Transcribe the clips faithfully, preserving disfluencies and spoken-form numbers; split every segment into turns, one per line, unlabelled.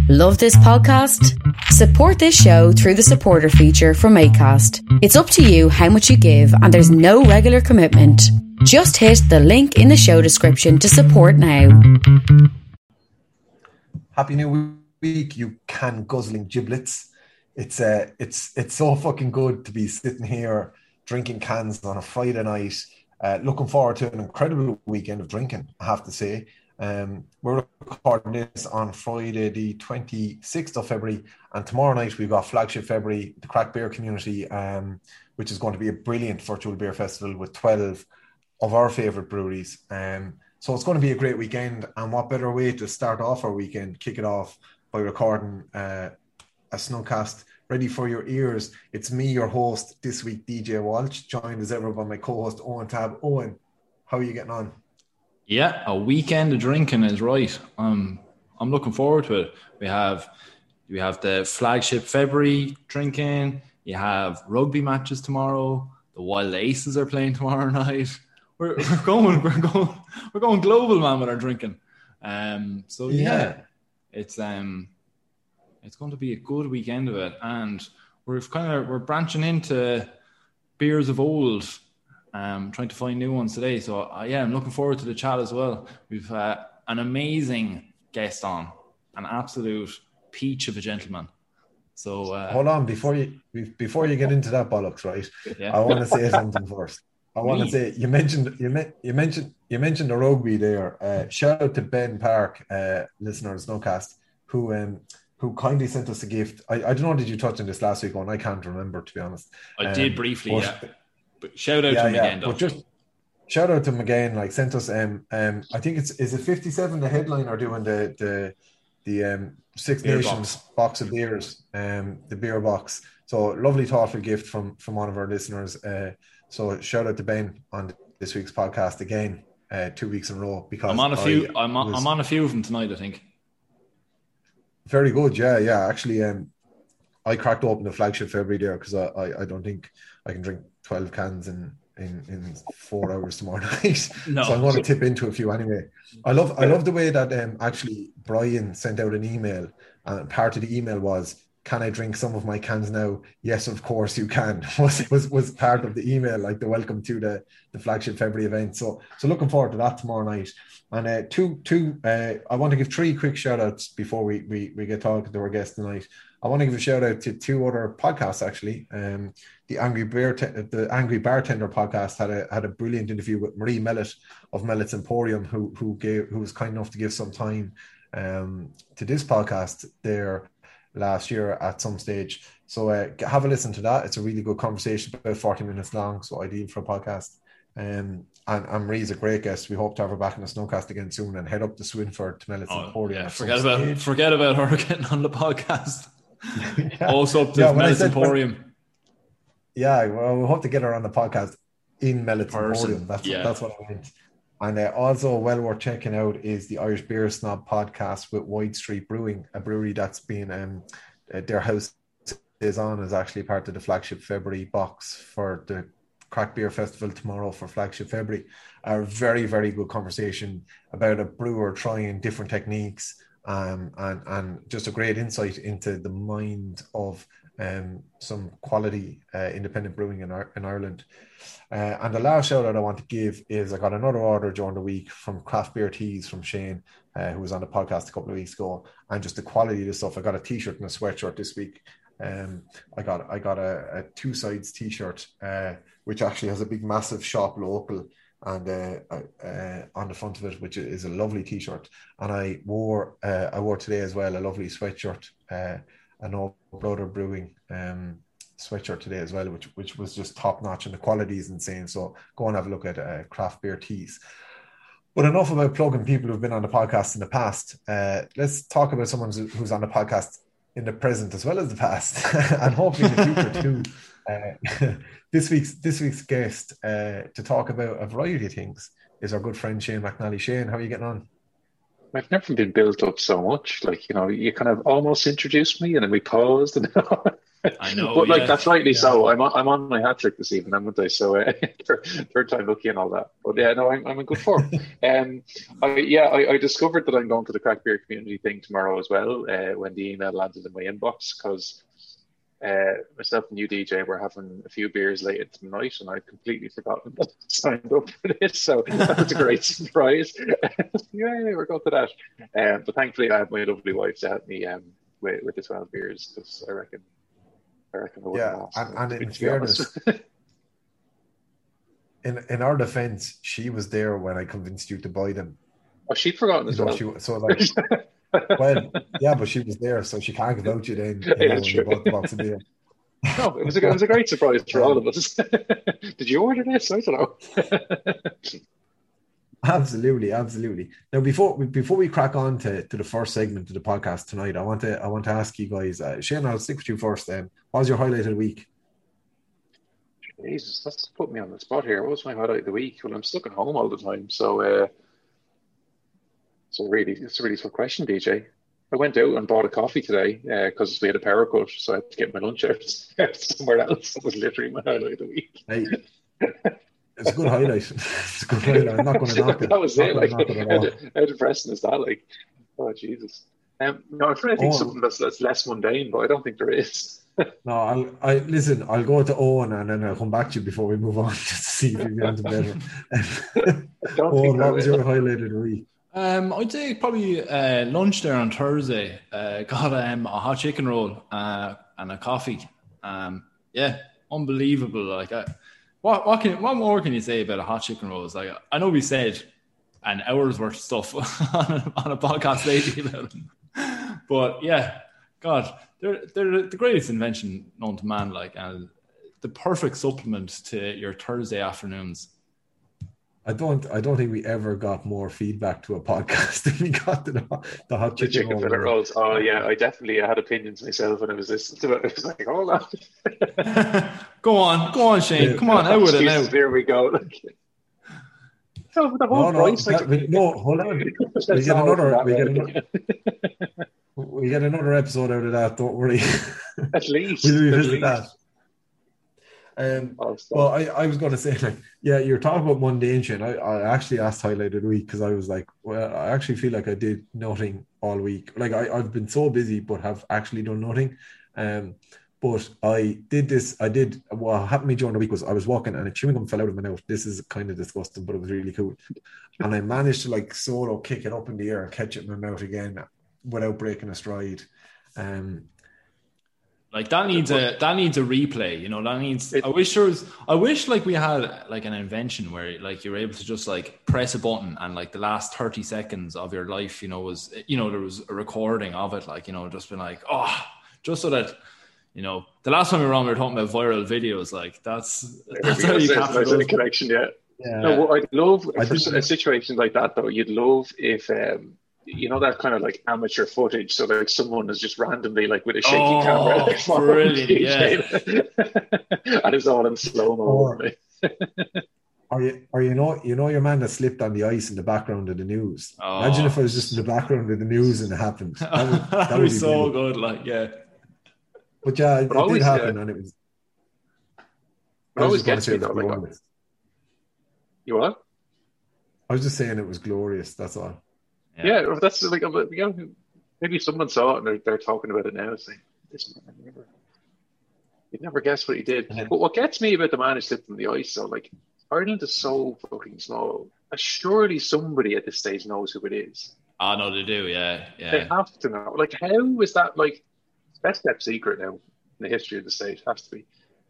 Love this podcast? Support this show through the supporter feature from Acast. It's up to you how much you give and there's no regular commitment. Just hit the link in the show description to support now.
Happy New Week, you can guzzling giblets. It's uh, it's it's so fucking good to be sitting here drinking cans on a Friday night. Uh, looking forward to an incredible weekend of drinking, I have to say. Um, we're recording this on Friday, the twenty-sixth of February, and tomorrow night we've got Flagship February, the craft beer community, um, which is going to be a brilliant virtual beer festival with twelve of our favourite breweries. Um, so it's going to be a great weekend, and what better way to start off our weekend, kick it off by recording uh, a Snowcast ready for your ears. It's me, your host this week, D J Walsh, joined as ever by my co-host Owen Tab. Owen, how are you getting on?
Yeah, a weekend of drinking is right. Um, I'm looking forward to it. We have we have the Flagship February drinking. You have rugby matches tomorrow. The Wild Aces are playing tomorrow night. We're, we're going, we're going, we're going global, man, with our drinking. Um, so yeah, yeah it's um, it's going to be a good weekend of it, and we're kind of we're branching into beers of old. Um, trying to find new ones today. So, uh, yeah, I'm looking forward to the chat as well. We've uh, an amazing guest on, an absolute peach of a gentleman. So, uh,
hold on, before you before you get into that bollocks, right?
Yeah.
I want to say something first. I want to say you mentioned you, me, you mentioned you mentioned the rugby there. Uh, shout out to Ben Park, uh, listener of Snowcast, who um, who kindly sent us a gift. I, I don't know, did you touch on this last week? On I can't remember, to be honest.
I
um,
did briefly,
but,
yeah. But shout out
yeah,
to him
yeah,
again, though.
But just shout out to him again. Like, sent us. Um, um, I think it's is it fifty-seven. The headline are doing the the the um Six
beer
Nations
box.
box of beers. Um, the beer box. So lovely, thoughtful gift from from one of our listeners. Uh, so shout out to Ben on this week's podcast again. Uh, two weeks in a row because
I'm on a few.
I
I'm on, I'm on a few of them tonight, I think.
Very good. Yeah, yeah. Actually, um, I cracked open the Flagship February there because I, I I don't think I can drink twelve cans in, in, in four hours tomorrow night.
No.
So I'm going to tip into a few anyway. I love I love the way that um, actually Brian sent out an email, and part of the email was, "Can I drink some of my cans now?" Yes, of course you can. was was was part of the email, like the welcome to the, the Flagship February event. So so looking forward to that tomorrow night. And uh, two two uh, I want to give three quick shout outs before we, we, we get talking to our guest tonight. I want to give a shout out to two other podcasts actually. Um, the Angry Bear, the Angry Bartender podcast had a had a brilliant interview with Marie Mellett of Mellett's Emporium, who who gave who was kind enough to give some time um, to this podcast there last year at some stage. So uh, have a listen to that. It's a really good conversation, about forty minutes long, so ideal for a podcast. Um, and, and Marie's a great guest. We hope to have her back in the Snowcast again soon and head up to Swinford to Mellett's
Oh,
Emporium.
yeah, forget about stage. forget about her getting on the podcast.
yeah.
Also up to
yeah,
Mellett's Emporium.
When, yeah, well, we hope to get her on the podcast in Mellett's Emporium. That's
yeah.
that's what I meant. And uh, also well worth checking out is the Irish Beer Snob podcast with Wide Street Brewing, a brewery that's been um, uh, their house is on is actually part of the Flagship February box for the Crack Beer Festival tomorrow for Flagship February. A very, very good conversation about a brewer trying different techniques um, and, and just a great insight into the mind of um, some quality uh, independent brewing in, in Ireland. Uh, and the last shout out I want to give is I got another order during the week from Craft Beer Teas from Shane, uh, who was on the podcast a couple of weeks ago, and just the quality of the stuff. I got a t-shirt and a sweatshirt this week. Um, I got I got a, a two sides t-shirt, uh, which actually has a big massive shop local and uh, uh, on the front of it, which is a lovely t-shirt. And I wore uh, I wore today as well a lovely sweatshirt, uh, an Old Brother Brewing um, sweatshirt today as well, which which was just top notch, and the quality is insane. So go and have a look at uh, Craft Beer Teas. But enough about plugging people who've been on the podcast in the past. Uh, let's talk about someone who's on the podcast in the present as well as the past, and hopefully in the future too. Uh, this week's this week's guest uh, to talk about a variety of things is our good friend Shane McNally. Shane, how are you getting on?
I've never been built up so much. Like, you know, you kind of almost introduced me and then we paused and
I know,
but like
yeah.
that's rightly
Yeah.
so. I'm on, I'm on my hat trick this evening, haven't I? So uh, third, third time lucky and all that. But yeah, no, I'm I'm in good form. um, I, yeah, I, I discovered that I'm going to the craft beer community thing tomorrow as well. Uh, when the email landed in my inbox, because uh, myself and you, D J, were having a few beers late into the night, and I'd completely forgotten that I signed up for this. So that was a great surprise. Yeah, we're going to that. Um, but thankfully, I had my lovely wife to help me um, with with the twelve beers, because I reckon. I reckon I wouldn't
Yeah,
last,
and, and
to be-
in
to be honest.
fairness, in in our defense, she was there when I convinced you to buy them.
Oh, she'd forgotten as
You know,
well.
she, so like, well, yeah, but she was there, so she can't give out you then. You
Yeah,
know, when
true.
you bought the box of beer.
No, it was a, it was a great surprise for all of us. Did you order this? I don't know.
Absolutely, absolutely. Now, before we before we crack on to, to the first segment of the podcast tonight, I want to I want to ask you guys, uh, Shane, I'll stick with you first. Um, what was your highlight of the week?
Jesus, that's put me on the spot here. What was my highlight of the week? Well, I'm stuck at home all the time, so uh, so really, it's a really tough question, D J. I went out and bought a coffee today because uh, we had a power cut, so I had to get my lunch out somewhere else. That was literally my highlight of the week.
Hey, it's a good highlight. It's a good highlight. I'm not going to knock it.
That was
Not
it.
gonna
Like,
knock it at
how,
all.
how depressing is that? Like, oh Jesus. Um, no, I'm trying to think
Oh.
something that's, that's less mundane, but I don't think there is.
No, I'll I listen. I'll go to Owen and then I'll come back to you before we move on just to see if you've anything better.
I don't
Owen,
think there
what was
is.
your highlight of the week?
Um, I'd say probably uh, lunch there on Thursday. Uh, got um, a hot chicken roll uh, and a coffee. Um, yeah, unbelievable. Like, uh, what what can what more can you say about a hot chicken roll? It's like, I know we said an hour's worth of stuff on a, on a podcast lately about them, but yeah, God, they're they're the greatest invention known to man. Like, and the perfect supplement to your Thursday afternoons.
I don't. I don't think we ever got more feedback to a podcast than we got to the, the hot
The
chicken,
chicken
roll.
fillet rolls. Oh yeah, I definitely had opinions myself when I was listening to it. I was like, hold on.
Go on, go on, Shane. Come on, out with it now.
Jesus, here we go. Like, so the whole
No, no,
price, like,
that- we- no, hold on. We
Let's
get
not
another.
open
We
that
get
way.
another. We get another episode out of that. Don't worry.
At least.
We'll
at
revisit
least.
that. Um,
Oh, stop.
well, I, I was going to say, like, yeah, you're talking about mundane shit. I, I actually asked highlight of the week because I was like, well, I actually feel like I did nothing all week. Like, I, I've been so busy, but have actually done nothing. Um, but I did this. I did. What happened to me during the week was I was walking and a chewing gum fell out of my mouth. This is kind of disgusting, but it was really cool. And I managed to like solo kick it up in the air and catch it in my mouth again without breaking a stride. Um,
Like that needs a that needs a replay, you know. That needs.
It-
I wish there was. I wish like we had like an invention where like you're able to just like press a button and like the last thirty seconds of your life, you know, was you know there was a recording of it, like you know, just been like oh, just so that you know the last time we were on, we were talking about viral videos. Like that's that's how you
There's
capture
there's a
those.
connection, yeah.
yeah.
No, what I'd love
I
for
did-
a situation like that though. You'd love if um, you know that kind of like amateur footage. So like someone is just randomly like with a shaky
Oh,
camera, like,
brilliant,
yeah, and it's all in slow mo.
Or- Or you, or you know, you know your man that slipped on the ice in the background of the news.
Oh.
Imagine if I was just in the background of the news and it happened. That would, that
That
would
was
be
so
brilliant.
good. Like yeah,
But yeah, it,
But
it
always,
did happen,
yeah.
and it was.
It
I was
always
just going to
gets
say
me
it was
though. Like,
glorious.
you what?
I was just saying it was glorious. That's all.
Yeah, well, that's like you know, maybe someone saw it and they're, they're talking about it now. Saying this man, I never, you'd never guess what he did.
Yeah.
But what gets me about the man who slipped on the ice, so like Ireland is so fucking small. Surely somebody at this stage knows who it is.
oh no, they do. Yeah,
They
yeah.
have to know. Like, how is that like best kept secret now in the history of the state? Has to be.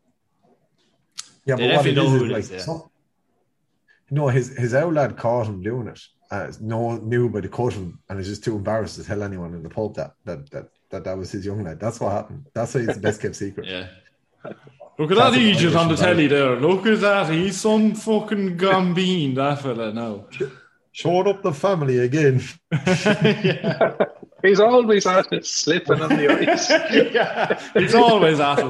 Yeah,
They
but what
definitely
it
know
is,
who
is
it
like
is, yeah.
some, no, his his old lad caught him doing it. Uh, no one knew about the caught him, and is just too embarrassed to tell anyone in the pub that that that that, that was his young lad. That's what happened. That's why it's the best kept secret.
Yeah. Look at that
Classic
idiot on the
Irish
telly there. Look at that. He's some fucking gambine, that fella now.
Showing up the family again.
yeah.
He's always at it, slipping on the ice.
yeah. He's always at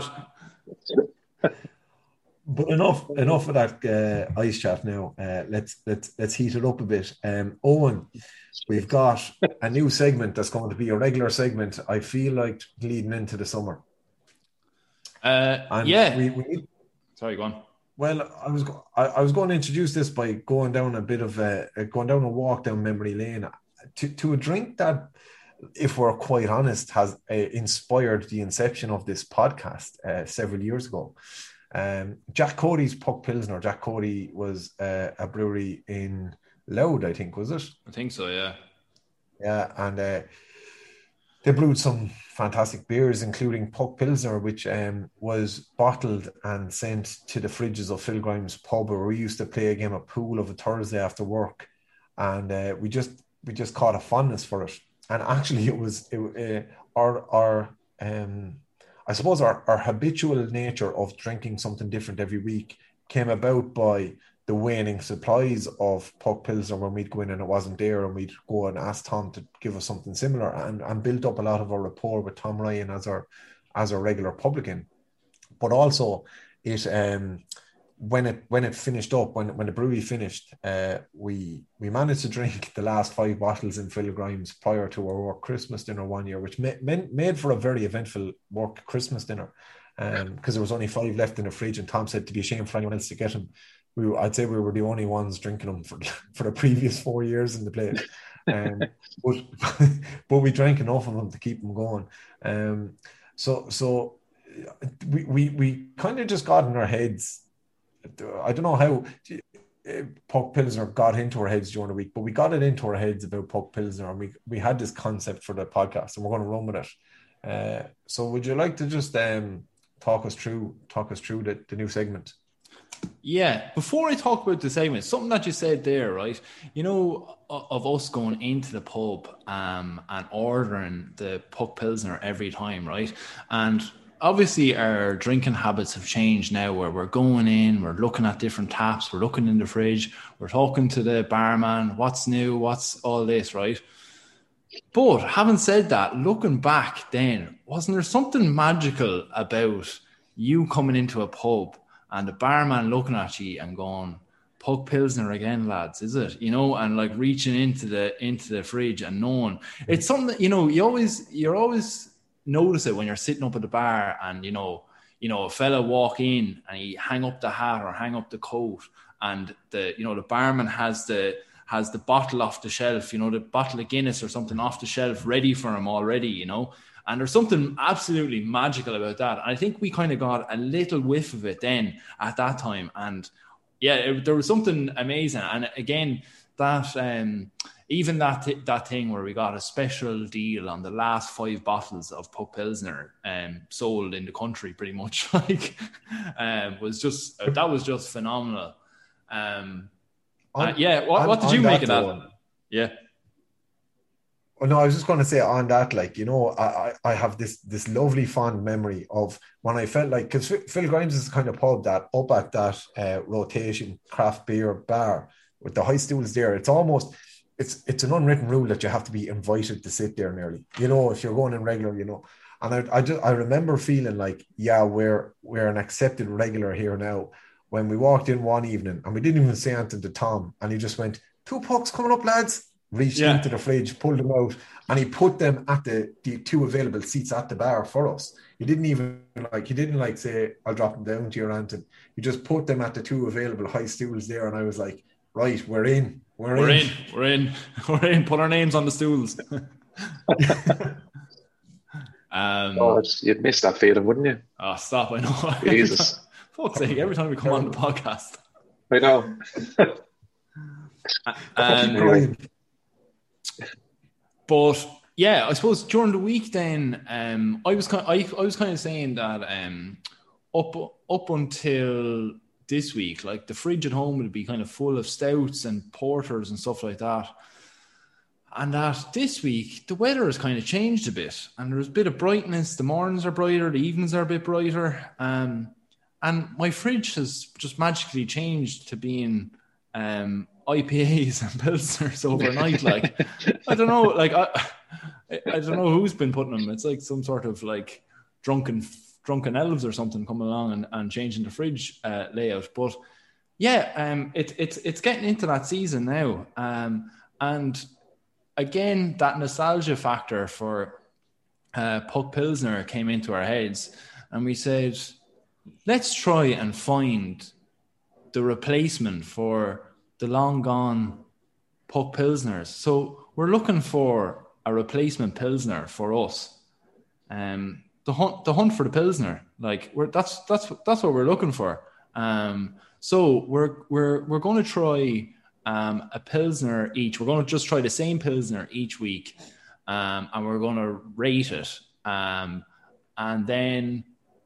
it.
But enough, enough of that uh, ice chat now. Uh, let's let's let's heat it up a bit. Um, Owen, we've got a new segment that's going to be a regular segment. I feel like leading into the summer.
Uh,
And
yeah.
we, we
Sorry, go on.
Well, I was I, I was going to introduce this by going down a bit of a going down a walk down memory lane to to a drink that, if we're quite honest, has uh, inspired the inception of this podcast uh, several years ago. Um, Jack Cody's Puck Pilsner. Jack Cody was uh, a brewery in Louth, I think, was it?
I think so, yeah.
Yeah, and uh, they brewed some fantastic beers, including Puck Pilsner, which um, was bottled and sent to the fridges of Phil Grimes' pub, where we used to play a game of pool of a Thursday after work, and uh, we just we just caught a fondness for it. And actually, it was it, uh, our our um, I suppose our, our habitual nature of drinking something different every week came about by the waning supplies of Puck Pilsner when we'd go in and it wasn't there, and we'd go and ask Tom to give us something similar, and, and build up a lot of our rapport with Tom Ryan as our as our regular publican. But also it um when it when it finished up, when when the brewery finished, uh we we managed to drink the last five bottles in Phil Grimes prior to our work Christmas dinner one year, which made made for a very eventful work Christmas dinner, um because there was only five left in the fridge, and Tom said to be a shame for anyone else to get them. We were, I'd say we were the only ones drinking them for for the previous four years in the place, um, but but we drank enough of them to keep them going. Um, so so we we we kind of just got in our heads. I don't know how Puck Pilsner got into our heads during the week, but we got it into our heads about Puck Pilsner, and we we had this concept for the podcast, and we're going to run with it. Uh, so would you like to just um, talk us through talk us through the, the new segment?
Yeah, before I talk about the segment, something that you said there, right? You know, of us going into the pub um, and ordering the Puck Pilsner every time, right? And obviously our drinking habits have changed now, where we're going in, we're looking at different taps, we're looking in the fridge, we're talking to the barman, what's new, what's all this, right? But having said that, looking back then, wasn't there something magical about you coming into a pub and the barman looking at you and going, Puck Pilsner again, lads, is it? You know, and like reaching into the into the fridge and knowing it's something that, you know, you always you're always notice it when you're sitting up at the bar and you know, you know, a fella walk in and he hang up the hat or hang up the coat, and the you know the barman has the has the bottle off the shelf, you know, the bottle of Guinness or something off the shelf ready for him already, you know. And there's something absolutely magical about that. And I think we kind of got a little whiff of it then at that time. And yeah, it, there was something amazing. And again, that um, even that th- that thing where we got a special deal on the last five bottles of Puck Pilsner um, sold in the country, pretty much, like um, was just uh, that was just phenomenal. Um,
on,
uh, yeah, what,
on,
what did you make of that?
One.
Yeah.
Well, no, I was just going to say on that, like, you know, I, I have this this lovely fond memory of when I felt like, because Phil Grimes is the kind of pub that up at that uh, rotation craft beer bar with the high stools there, it's almost, it's it's an unwritten rule that you have to be invited to sit there nearly, you know, if you're going in regular, you know. And I I, just, I remember feeling like, yeah, we're we're an accepted regular here now. When we walked in one evening and we didn't even say anything to Tom, and he just went, two pucks coming up, lads. Reached yeah. into the fridge, pulled them out, and he put them at the, the two available seats at the bar for us. He didn't even like he didn't like say, I'll drop them down to your Anton. He just put them at the two available high stools there, and I was like, right, we're in. We're,
we're
in.
in. We're in. We're in. Put our names on the stools. um,
oh, you'd miss that feeling, wouldn't you?
Oh, stop. I know.
Jesus.
Fuck's sake, every time we come on the podcast.
I know.
um, But yeah, I suppose during the week then, um, I was kind of, I, I was kind of saying that um, up up until this week, like the fridge at home would be kind of full of stouts and porters and stuff like that. And that this week the weather has kind of changed a bit, and there's a bit of brightness. The mornings are brighter, the evenings are a bit brighter, um, and my fridge has just magically changed to being um, I P As and Pilsners overnight. Like, I don't know, like, I, I don't know who's been putting them. It's like some sort of like drunken, drunken elves or something coming along and, and changing the fridge uh, layout. But yeah, um, it, it's, it's getting into that season now. Um, and again, that nostalgia factor for uh, Puck Pilsner came into our heads. and we said, let's try and find the replacement for the long gone Puck Pilsners. So we're looking for a replacement Pilsner for us. Um, the hunt, the hunt for the Pilsner, like we're that's that's that's what we're looking for. Um, so we're we're we're going to try um, a Pilsner each. We're going to just try the same Pilsner each week, um, and we're going to rate it. Um, and then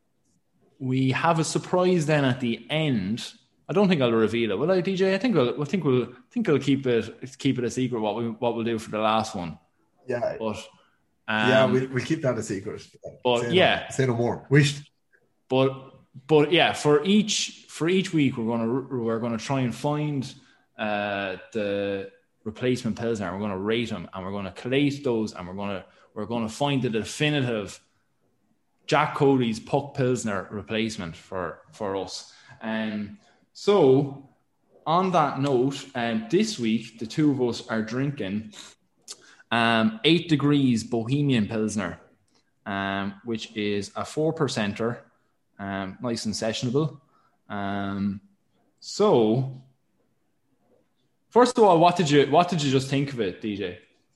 we have a surprise. Then at the end, I don't think I'll reveal it. Will I, D J? I think we'll. I think we'll. I think we'll keep it keep it a secret. What we what we'll do for the last one.
Yeah.
But um,
yeah, we'll we'll keep that a secret.
But
say
yeah,
no, say no more. Wish.
But but yeah, for each for each week we're gonna we're gonna try and find uh, the replacement Pilsner. We're gonna rate them and we're gonna collate those and we're gonna we're gonna find the definitive Jack Cody's Puck Pilsner replacement for for us. And um, so on that note, um, this week the two of us are drinking um, Eight Degrees Bohemian Pilsner, um, which is a four percenter. Um, nice and sessionable. Um, so, first of all, what did you what did you just think of it, D J?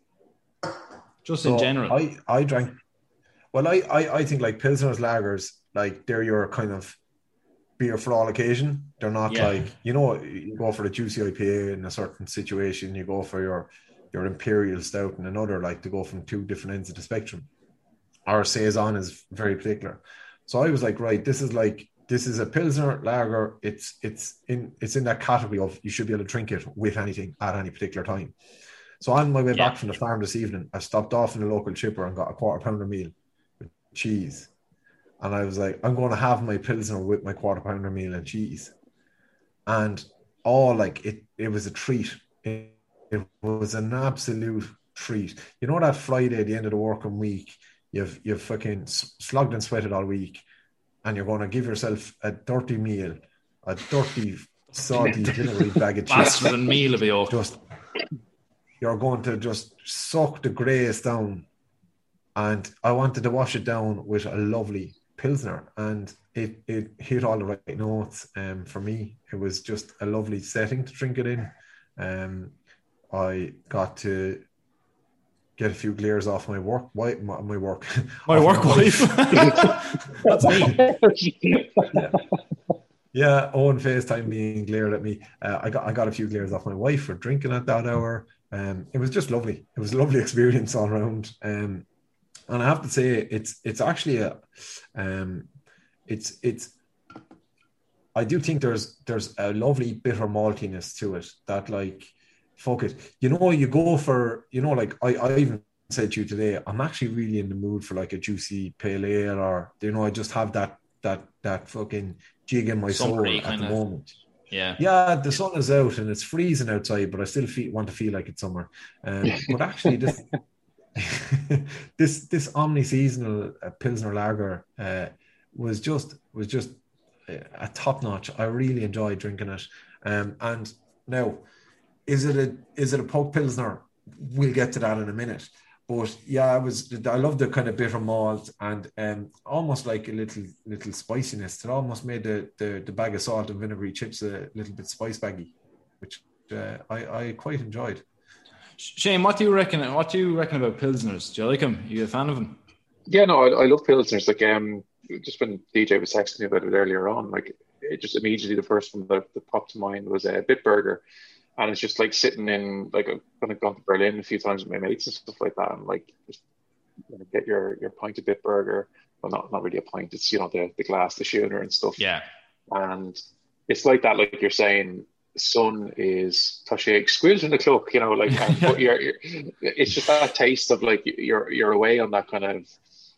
Just so in general,
I, I drank. Well, I, I I think like Pilsner's lagers, like they're your kind of beer for all occasion. They're not yeah. like you know you go for the juicy I P A in a certain situation. You go for your your imperial stout in another. Like to go from two different ends of the spectrum. Our saison is very particular. So I was like, right, this is like, this is a Pilsner lager. It's it's in it's in that category of you should be able to drink it with anything at any particular time. So on my way yeah. back from the farm this evening, I stopped off in the local chipper and got a quarter pounder meal with cheese. And I was like, I'm going to have my Pilsner with my quarter pounder meal and cheese. And all like, it, it was a treat. It, it was an absolute treat. You know that Friday at the end of the working week, You've you've fucking slogged and sweated all week, and you're going to give yourself a dirty meal, a dirty, salty, vinegary bag of chips.
Faster than meal of it.
Just you're going to just suck the grace down, and I wanted to wash it down with a lovely Pilsner, and it it hit all the right notes. Um, for me, it was just a lovely setting to drink it in. Um, I got to get a few glares off my work, wife, my, my work,
my work my wife. That's me.
yeah. yeah, Owen FaceTime being glared at me. Uh, I got I got a few glares off my wife for drinking at that hour. Um, it was just lovely. It was a lovely experience all around. Um, and I have to say, it's it's actually a, um, it's it's. I do think there's there's a lovely bitter maltiness to it that like. Fuck it. You know, you go for, you know, like I, I even said to you today, I'm actually really in the mood for like a juicy pale ale or, you know, I just have that, that, that fucking jig in my soul at the moment.
Yeah.
Yeah. The sun is out and it's freezing outside, but I still feel, want to feel like it's summer. Um, but actually this, this, this omni-seasonal uh, Pilsner lager uh, was just, was just a top notch. I really enjoyed drinking it. Um, and now, Is it a is it a Puck Pilsner? We'll get to that in a minute. But yeah, I was I love the kind of bitter malt and um, almost like a little little spiciness. It almost made the, the, the bag of salt and vinegary chips a little bit spice baggy, which uh, I, I quite enjoyed.
Shane, what do you reckon? What do you reckon about Pilsners? Do you like them? Are you a fan of them?
Yeah, no, I, I love Pilsners. Like um, just when D J was texting me about it earlier on, like it just immediately the first one that, that popped to mind was a uh, Bitburger. And it's just like sitting in, like I've kind of gone to Berlin a few times with my mates and stuff like that. And like, just you know, get your, your pint of Bitburger. Well, not, not really a pint. It's, you know, the, the glass, the schooner and stuff.
Yeah.
And it's like that, like you're saying, the sun is touching, squills in the cloak, you know, like, and, but you're, you're, it's just that taste of like, you're, you're away on that kind of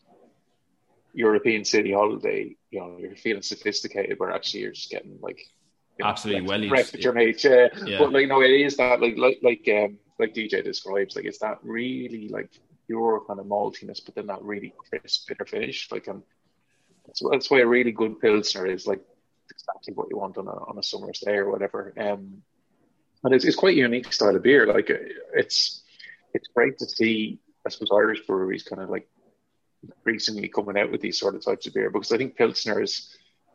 European city holiday, you know, you're feeling sophisticated, where actually you're just getting like, You know,
absolutely well
used with your mates, yeah. yeah. But like, no, it is that like like like um like D J describes, like it's that really like pure kind of maltiness, but then that really crisp bitter finish. Like, um, that's, that's why a really good Pilsner is like exactly what you want on a on a summer's day or whatever. Um, and it's it's quite a unique style of beer. Like, it's it's great to see, I suppose, Irish breweries kind of like increasingly coming out with these sort of types of beer, because I think pilsners,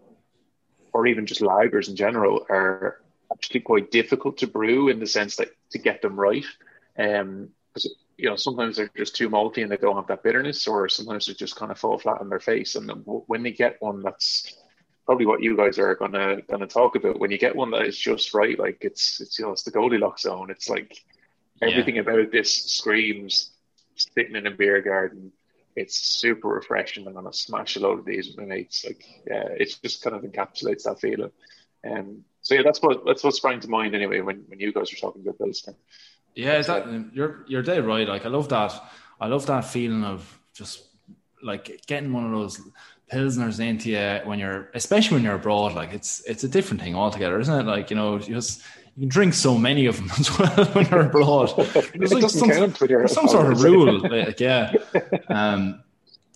or even just lagers in general, are actually quite difficult to brew in the sense that to get them right. Um, because you know sometimes they're just too malty and they don't have that bitterness, or sometimes they just kind of fall flat on their face. And when they get one that's probably what you guys are gonna gonna talk about, when you get one that is just right, like it's it's you know it's the Goldilocks zone. It's like everything yeah. about this screams sitting in a beer garden. It's super refreshing. I'm gonna smash a load of these with my mates. Like, yeah, it just kind of encapsulates that feeling. Um, so yeah, that's what that's what sprang to mind anyway when, when you guys were talking about Pilsner.
Yeah, that, you're you're dead right. Like, I love that. I love that feeling of just like getting one of those pilsners into you when you're, especially when you're abroad. Like, it's it's a different thing altogether, isn't it? Like, you know, you just you can drink so many of them as well when you're abroad. There's like some, there's some sort of rule, like, yeah. Um,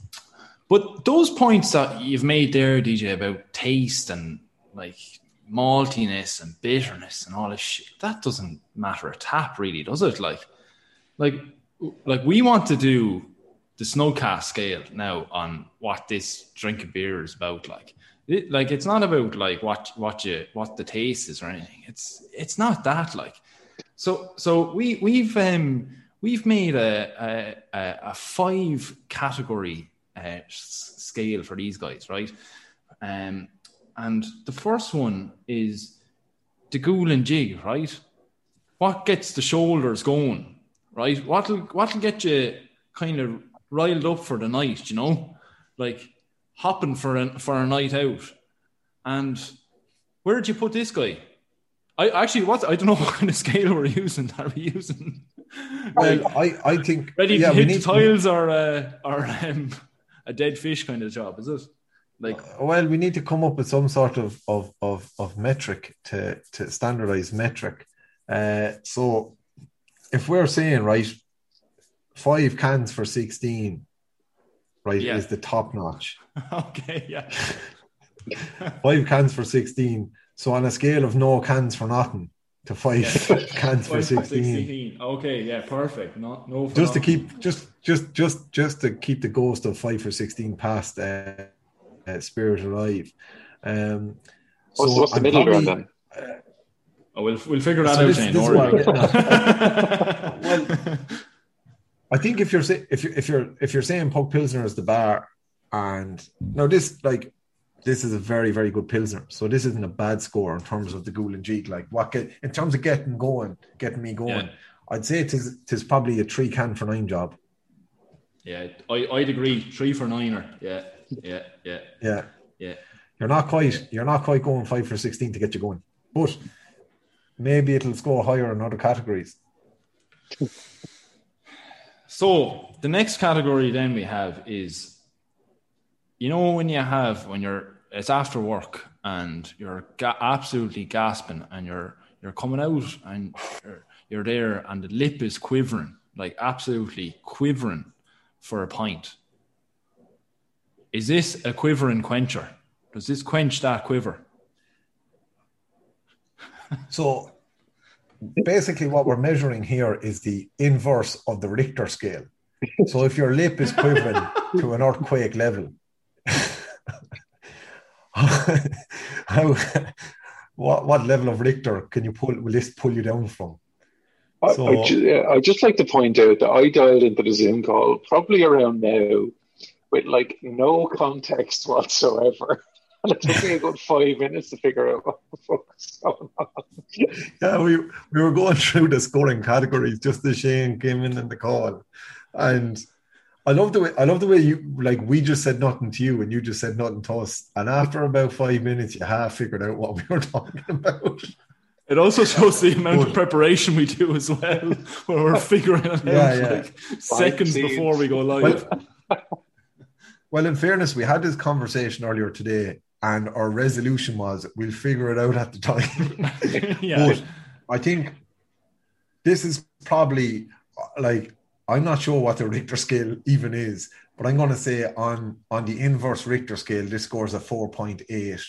but those points that you've made there, D J, about taste and like maltiness and bitterness and all this shit, that doesn't matter a tap, really, does it? Like, like, like we want to do the Snowcast scale now on what this drink of beer is about. Like, it, like it's not about like what what you what the taste is or anything. It's it's not that. Like, so so we we've um we've made a a, a five category uh, scale for these guys, right? Um. And the first one is the ghoul and jig, right? What gets the shoulders going, right? What'll what'll get you kind of riled up for the night, you know? Like hopping for a, for a night out. And where did you put this guy? I actually, what I don't know what kind of scale we're using. Are we using?
Well, I, I think
ready
yeah,
to hit the
to...
tiles or uh, or um, a dead fish kind of job, is it? Like,
well, we need to come up with some sort of of of, of metric to to standardize metric. Uh, so if we're saying, right, five cans for sixteen, right, yeah. is the top notch.
Okay, yeah.
Five cans for sixteen. So on a scale of no cans for nothing to five yeah. cans for sixteen.
sixteen. Okay, yeah, perfect. Not no.
Just
nothing.
to keep just just just just to keep the ghost of five for sixteen past. Uh, Uh, spirit alive. Um, so
what's, what's the middle ground then?
Uh, oh, we'll we'll figure that
so
out.
This,
Shane,
this well, I think if you're say, if you if you're if you're saying Pug Pilsner is the bar, and no, this like this is a very very good Pilsner. So this isn't a bad score in terms of the ghoul and jig. Like what get, in terms of getting going, getting me going, yeah. I'd say it is it is probably a three can for nine job.
Yeah, I I'd agree. Three for niner. Yeah. Yeah, yeah,
yeah,
yeah.
You're not quite, you're not quite going five for sixteen to get you going, but maybe it'll score higher in other categories.
So the next category then we have is, you know, when you have when you're it's after work and you're ga- absolutely gasping and you're you're coming out and you're, you're there and the lip is quivering, like absolutely quivering for a pint. Is this a quivering quencher? Does this quench that quiver?
So basically what we're measuring here is the inverse of the Richter scale. So if your lip is quivering to an earthquake level, how, what, what level of Richter can you pull, will this pull you down from?
So, I, I, ju- I'd just like to point out that I dialed into the Zoom call probably around now with like no context whatsoever. And it took me a good five minutes to figure out what the fuck was going on.
Yeah, we we were going through the scoring categories just as Shane came in in the call. And I love the way I love the way you like we just said nothing to you and you just said nothing to us. And after about five minutes you half figured out what we were talking about.
It also shows the amount of preparation we do as well, where we're figuring it out yeah, yeah. like seconds before we go live.
Well, Well, in fairness, we had this conversation earlier today, and our resolution was we'll figure it out at the time.
yeah.
But I think this is probably like I'm not sure what the Richter scale even is, but I'm going to say on on the inverse Richter scale, this scores a four point eight.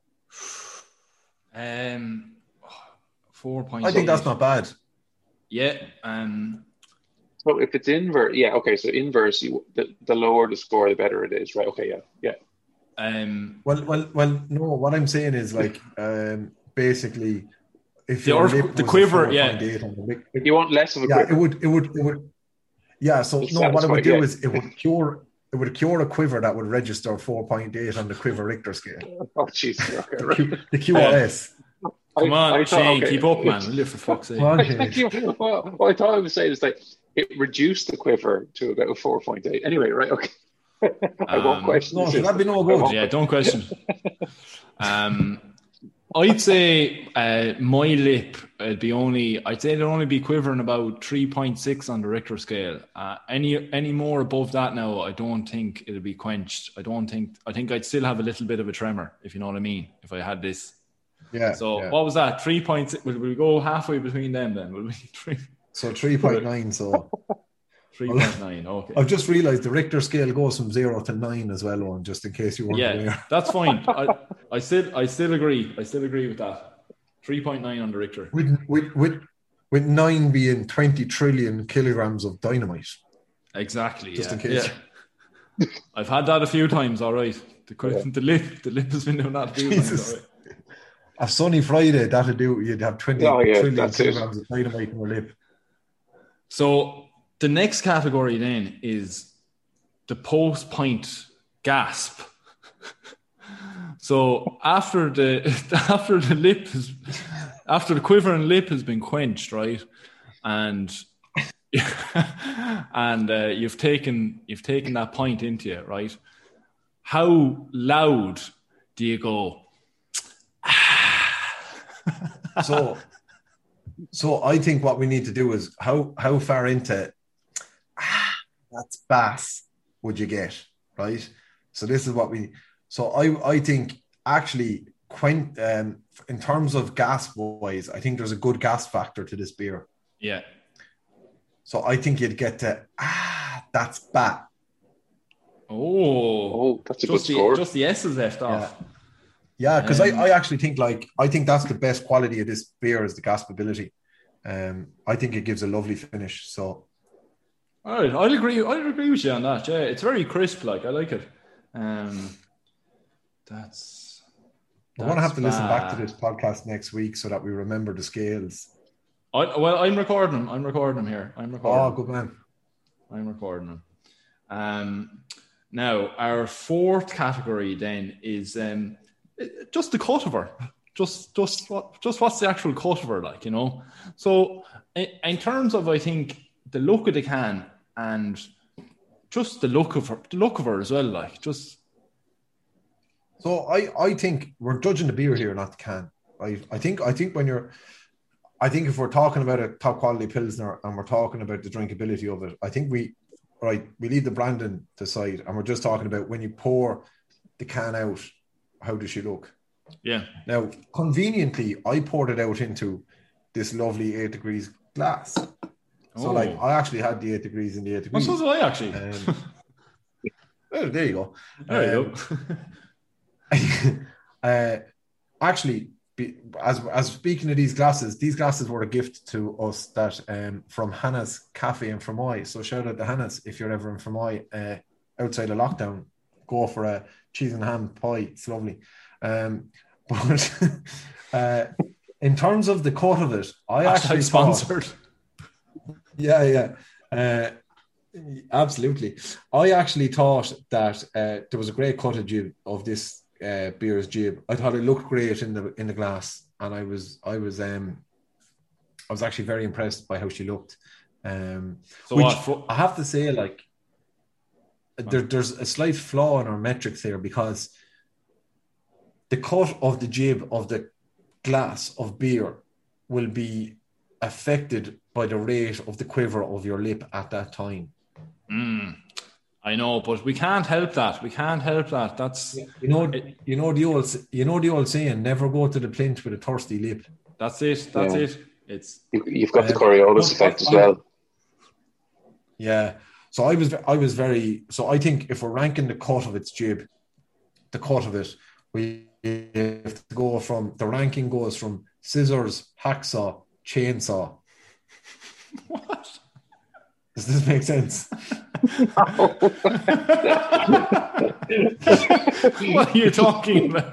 Um, four point eight.
I think that's not bad.
Yeah. Um.
So if it's inverse, yeah, okay. So inverse, you the, the lower the score, the better it is, right? Okay, yeah, yeah.
Um,
well, well, well. No, what I'm saying is like um, basically, if
the,
your
earth,
lip
the
was
quiver,
a
yeah.
four point eight on the lip, it,
You want less of a
yeah,
quiver.
it would, it would, it would. Yeah. So
Just
no, what it would
satisfy,
do
yeah.
is it would cure. It would cure a quiver that would register four point eight on the quiver Richter scale.
Oh, Jesus. Okay,
The,
right.
Q, the Q R S.
Come on,
I, I thought,
Shane,
okay.
keep up, man. Will you, for fuck's sake?
Come on,
Thank
Shane.
you. Well, what I thought I was saying is like it reduced the quiver to about four point eight. Anyway, right? Okay. I won't
Um,
question.
No,
the
so that'd be
system.
no
I
good.
won't
Yeah, don't question. um, I'd say uh, my lip would be only. I'd say it'd only be quivering about three point six on the Richter scale. Uh, any any more above that now, I don't think it'll be quenched. I don't think. I think I'd still have a little bit of a tremor, if you know what I mean. If I had this.
Yeah.
So
yeah.
what was that? Three point six. Will we go halfway between them then? Will we three?
So three point nine. So
Three point nine. Okay.
I've just realised the Richter scale goes from zero to nine as well. One, just in case you weren't
Yeah,
aware.
that's fine. I, I still, I still agree. I still agree with that. Three point nine on the Richter.
With with with with nine being twenty trillion kilograms of dynamite.
Exactly.
Just
yeah.
in case.
Yeah. I've had that a few times. All right. The yeah. the lip, the lip has been doing that a few
Jesus.
times. All right.
A sunny Friday, that'd do. You'd have twenty
oh, yeah,
trillion kilograms it. of dynamite in your lip.
So the next category then is the post-pint gasp. So after the after the lip is after the quivering lip has been quenched, right, and and uh, you've taken you've taken that pint into you, right? How loud do you go?
so, so I think what we need to do is how how far into ah, that's bass would you get, right? So this is what we. So I I think actually Quent um, in terms of gas wise, I think there's a good gas factor to this beer.
Yeah.
So I think you'd get to ah that's bat.
Oh,
oh, that's a
just
good
the,
score.
Just the S is left off.
Yeah, because
um,
I, I actually think like I think that's the best quality of this beer is the gaspability. Um, I think it gives a lovely finish. So,
all right, I'll agree. I'll agree with you on that. Yeah, it's very crisp. Like I like it. Um, that's.
We're going to have to listen back to this podcast next week so that we remember the scales.
I, well, I'm recording them. I'm recording them here. I'm recording.
Oh, good man.
I'm recording them. Um, now our fourth category then is um. Just the cut of her, just just what just what's the actual cut of her like, you know? So in, in terms of I think the look of the can and just the look of her, the look of her as well, like just.
So I, I think we're judging the beer here, not the can. I I think I think when you're, I think if we're talking about a top quality pilsner and we're talking about the drinkability of it, I think we right we leave the branding to side and we're just talking about when you pour the can out. How does she look?
Yeah.
Now, conveniently, I poured it out into this lovely eight degrees glass. So,
oh.
like, I actually had the eight degrees in the eight degrees.
Oh, so did I actually.
Um, well, there you go.
There
um,
you go.
uh, actually, be, as as speaking of these glasses, these glasses were a gift to us that um, from Hannah's Cafe in Fermoy. So shout out to Hannah's if you're ever in Fermoy uh, outside of lockdown. Go for a cheese and ham pie. It's lovely. Um, but uh, in terms of the cut of it, I actually
sponsored.
Thought, yeah, yeah. Uh, absolutely. I actually thought that uh, there was a great cut of jib of this uh, beer's jib. I thought it looked great in the in the glass, and I was I was um I was actually very impressed by how she looked. Um,
so
which
what?
I have to say, like. There, there's a slight flaw in our metrics here because the cut of the jib of the glass of beer will be affected by the rate of the quiver of your lip at that time.
Mm, I know, but we can't help that. We can't help that. That's
you know, you know the old, you know the old saying: "Never go to the plinth with a thirsty lip."
That's it. That's
yeah.
it. It's
you, you've got um, the Coriolis effect as well.
Yeah. So I was, I was very. So I think if we're ranking the cut of its jib, the cut of it, we have to go from the ranking goes from scissors, hacksaw, chainsaw.
What?
Does this make sense?
What are you talking about?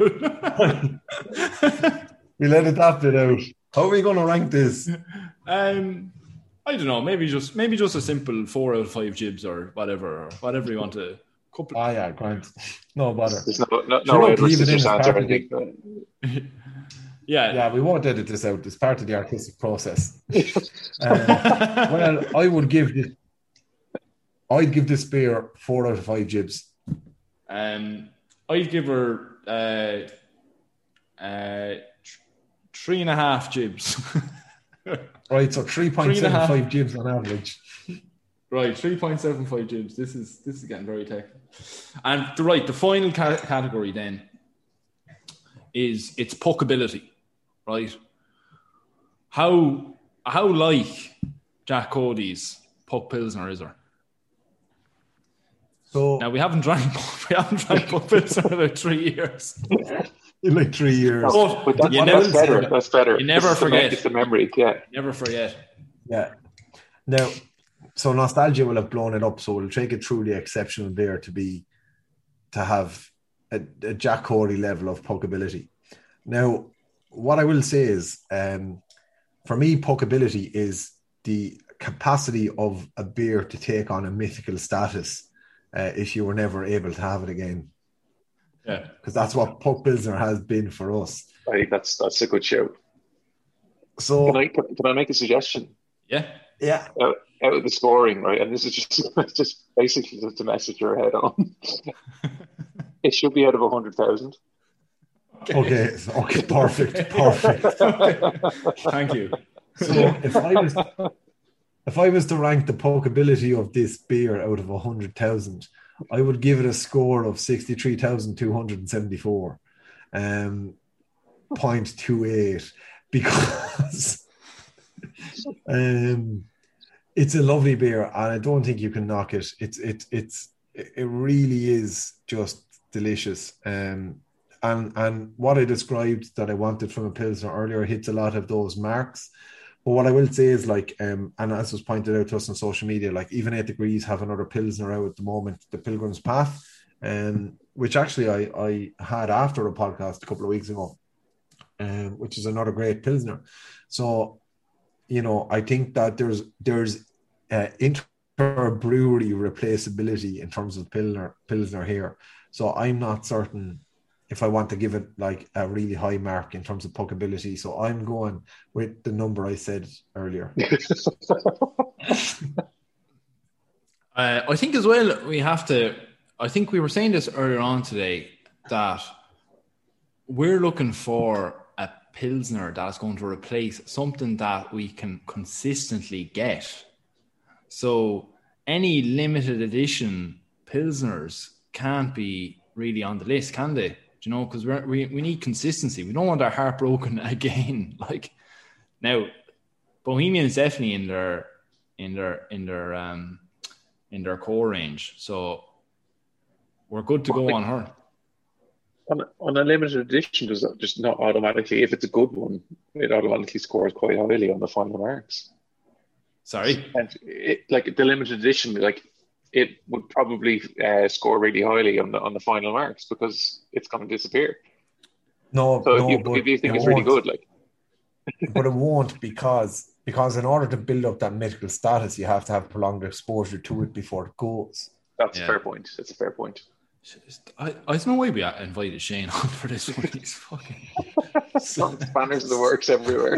We let it that bit out. How are we going to rank this?
Um, I don't know. Maybe just maybe just a simple four out of five jibs or whatever, or whatever you want to. Couple.
Ah, yeah, Grant. No bother.
There's no, no,
Sure,
no
leave
leave
it in as
answer
part
or
of the-
anything.
Yeah.
Yeah, we won't edit this out. It's part of the artistic process. uh, well, I would give this. I'd give this beer four out of five jibs.
Um, I'd give her uh, uh, th- three and a half jibs.
Right, so three point
Three and a
seven
half.
five jibs on average.
Right, three point seven five jibs. This is this is getting very technical. And the right, the final ca- category then is its puckability, right? How how like Jack Cody's Puck Pilsner is there?
So
Now we haven't drank we haven't drank Puck Pilsner in about three years.
in like three years.
But
But that,
you
that's
never
better. That's better.
You never
It's the me-
forget.
It's the memory, yeah.
Never forget.
Yeah. Now, so nostalgia will have blown it up. So we'll take it truly exceptional beer to be to have a, a Jack Cody level of puckability. Now, what I will say is, um, for me, puckability is the capacity of a beer to take on a mythical status uh, if you were never able to have it again.
Yeah.
Because that's what Puck Pilsner has been for us.
I think that's that's a good show.
So,
Can I can, can I make a suggestion?
Yeah.
yeah,
Out, out of the scoring, right? And this is just just basically just to message your head on. It should be out of a hundred thousand.
okay, okay, perfect, perfect.
Thank you.
So if I was if I was to rank the puckability of this beer out of a hundred thousand, I would give it a score of sixty three thousand two hundred and seventy four, um, point two eight, because um, it's a lovely beer, and I don't think you can knock it. It's it it's it really is just delicious. Um, and and what I described that I wanted from a Pilsner earlier hits a lot of those marks. But what I will say is, like, um, and as was pointed out to us on social media, like even Eight Degrees have another Pilsner out at the moment, the Pilgrim's Path, um, which actually I, I had after a podcast a couple of weeks ago, um, which is another great Pilsner. So, you know, I think that there's there's uh, inter-brewery replaceability in terms of Pilsner, Pilsner here. So I'm not certain if I want to give it like a really high mark in terms of puckability. So I'm going with the number I said earlier.
Uh, I think as well we have to. I think we were saying this earlier on today that we're looking for a Pilsner that's going to replace something that we can consistently get. So any limited edition Pilsners can't be really on the list, can they? Do you know? Because we we need consistency. We don't want our heart broken again. Like now, Bohemian's definitely in their in their in their um in their core range. So we're good to go on her.
On, on a limited edition, does that just not automatically, if it's a good one, it automatically scores quite highly on the final marks.
Sorry.
And it, like the limited edition, like it would probably uh, score really highly on the on the final marks because it's going to disappear.
No,
So
no,
if you,
but
if you think
it
it's really
won't.
good, like
But it won't because because in order to build up that mythical status, you have to have prolonged exposure to it before it goes.
that's
Yeah.
a fair point. That's a fair point.
I, I don't know why we invited Shane on for this one. He's fucking.
Banners in the works everywhere.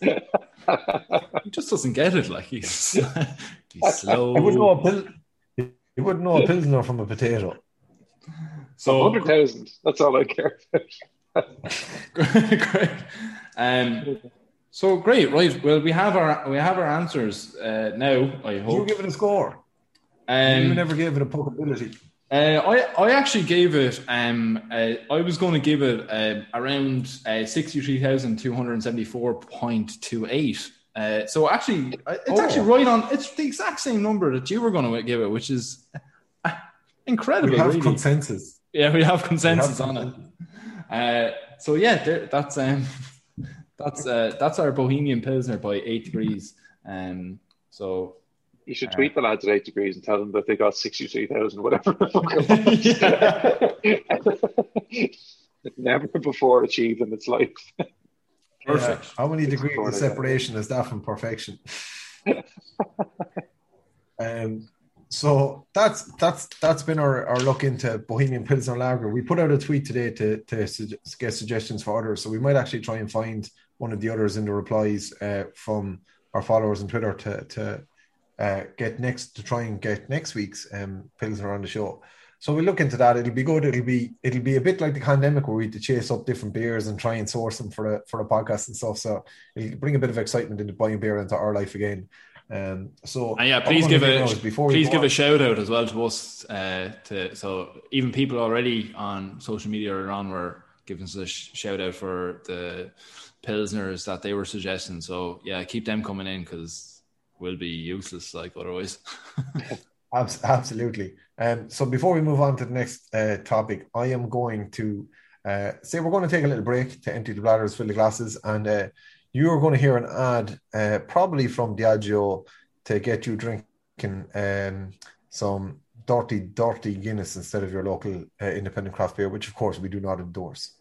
He just doesn't get it. Like he's he's slow.
You wouldn't know a pil- you wouldn't know a Pilsner from a potato.
So
one hundred thousand. That's all I care about.
great. Um, so great, right? Well, we have our we have our answers uh, now. I
Did you
hope.
give it a score?
Um,
you never gave it a puckability.
Uh, I I actually gave it. Um, uh, I was going to give it uh, around uh, sixty three thousand two hundred seventy four point two eight. Uh, so actually, uh, it's
Oh.
actually right on. It's the exact same number that you were going to give it, which is uh, incredible.
We have
really.
consensus.
Yeah, we have consensus
We have
on it. Uh, so yeah, there, that's um, that's uh, that's our Bohemian Pilsner by Eight Degrees. Um, so
You should tweet uh, the lads at eight degrees and tell them that they got sixty-three thousand, whatever. Never before achieved in its life.
Perfect. Yeah. How many degrees of separation is that from perfection? um, so that's that's that's been our, our look into Bohemian Pilsner Lager. We put out a tweet today to to su- get suggestions for others, so we might actually try and find one of the others in the replies uh, from our followers on Twitter to to uh, get next to try and get next week's um, Pilsner on the show. So we'll look into that. It'll be good. It'll be it'll be a bit like the pandemic where we had to chase up different beers and try and source them for a for a podcast and stuff. So it'll bring a bit of excitement into buying beer into our life again. Um, so
and yeah, please give a please give on. a shout out as well to us. Uh, to so even people already on social media or on were giving us a sh- shout out for the Pilsners that they were suggesting. So yeah, keep them coming in because we'll be useless like otherwise.
Absolutely. Um, so before we move on to the next uh, topic, I am going to uh, say we're going to take a little break to empty the bladders, fill the glasses, and uh, you are going to hear an ad, uh, probably from Diageo, to get you drinking um, some dirty, dirty Guinness instead of your local uh, independent craft beer, which of course we do not endorse.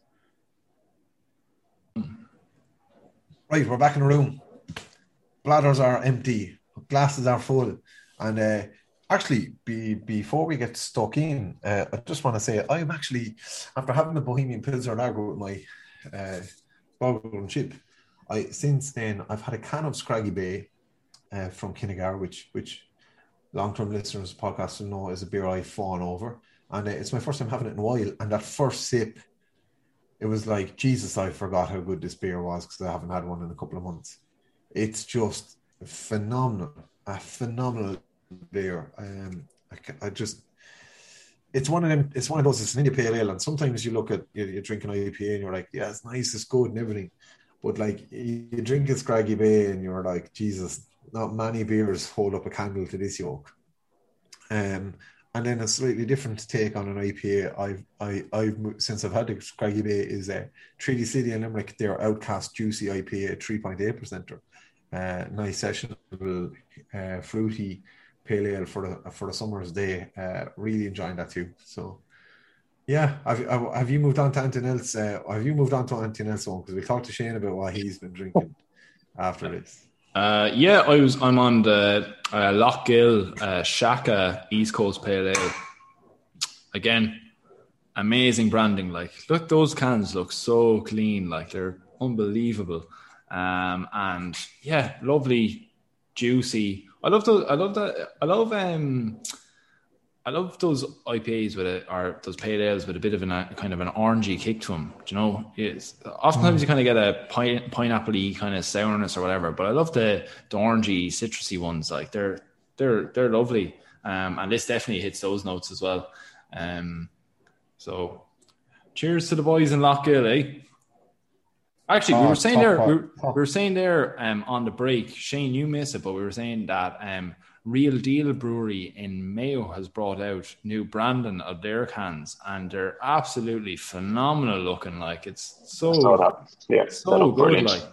Right, we're back in the room. Bladders are empty, glasses are full, and uh, Actually, be, before we get stuck in, uh, I just want to say I'm actually, after having the Bohemian Pilsner Lager with my uh, boggle and chip, I since then I've had a can of Scraggy Bay uh, from Kinnegar, which which long-term listeners of the podcast will know is a beer I've fawn over, and uh, it's my first time having it in a while. And that first sip, it was like, Jesus, I forgot how good this beer was because I haven't had one in a couple of months. It's just phenomenal, a phenomenal beer. Um, I, I just, it's one of them. It's one of those. It's an India Pale Ale, and sometimes you look at you, you drink an I P A and you're like, yeah, it's nice, it's good, and everything. But like you, you drink a Scraggy Bay and you're like, Jesus, not many beers hold up a candle to this yoke. Um, and then a slightly different take on an I P A. I've I I've since I've had the Scraggy Bay is a uh, Treaty City and Limerick. Their Outcast Juicy I P A, three point eight percenter. Uh, nice sessionable, uh, fruity pale ale for the for the summer's day. Uh, really enjoying that too. So, yeah, have have you moved on to anything else? Uh, have you moved on to anything else? Because we talked to Shane about what he's been drinking after this.
Uh, yeah, I was. I'm on the uh, Lochgill uh, Shaka East Coast Pale Ale. Again, amazing branding. Like, look, those cans look so clean. Like, they're unbelievable. Um, and yeah, lovely, juicy. I love those. I love that. I love um, I love those I P As with a or those pale ales with a bit of an, a kind of an orangey kick to them. Do you know? It's oftentimes mm. you kind of get a pine, pineapple-y kind of sourness or whatever. But I love the, the orangey, citrusy ones. Like they're they're they're lovely. Um, and this definitely hits those notes as well. Um, so cheers to the boys in Lochgill, eh? Actually, we were saying there, we were, we were saying there um, on the break, Shane, you missed it, but we were saying that um, Real Deal Brewery in Mayo has brought out new branding of their cans, and they're absolutely phenomenal looking. Like it's so,
yeah,
so good. Brilliant. Like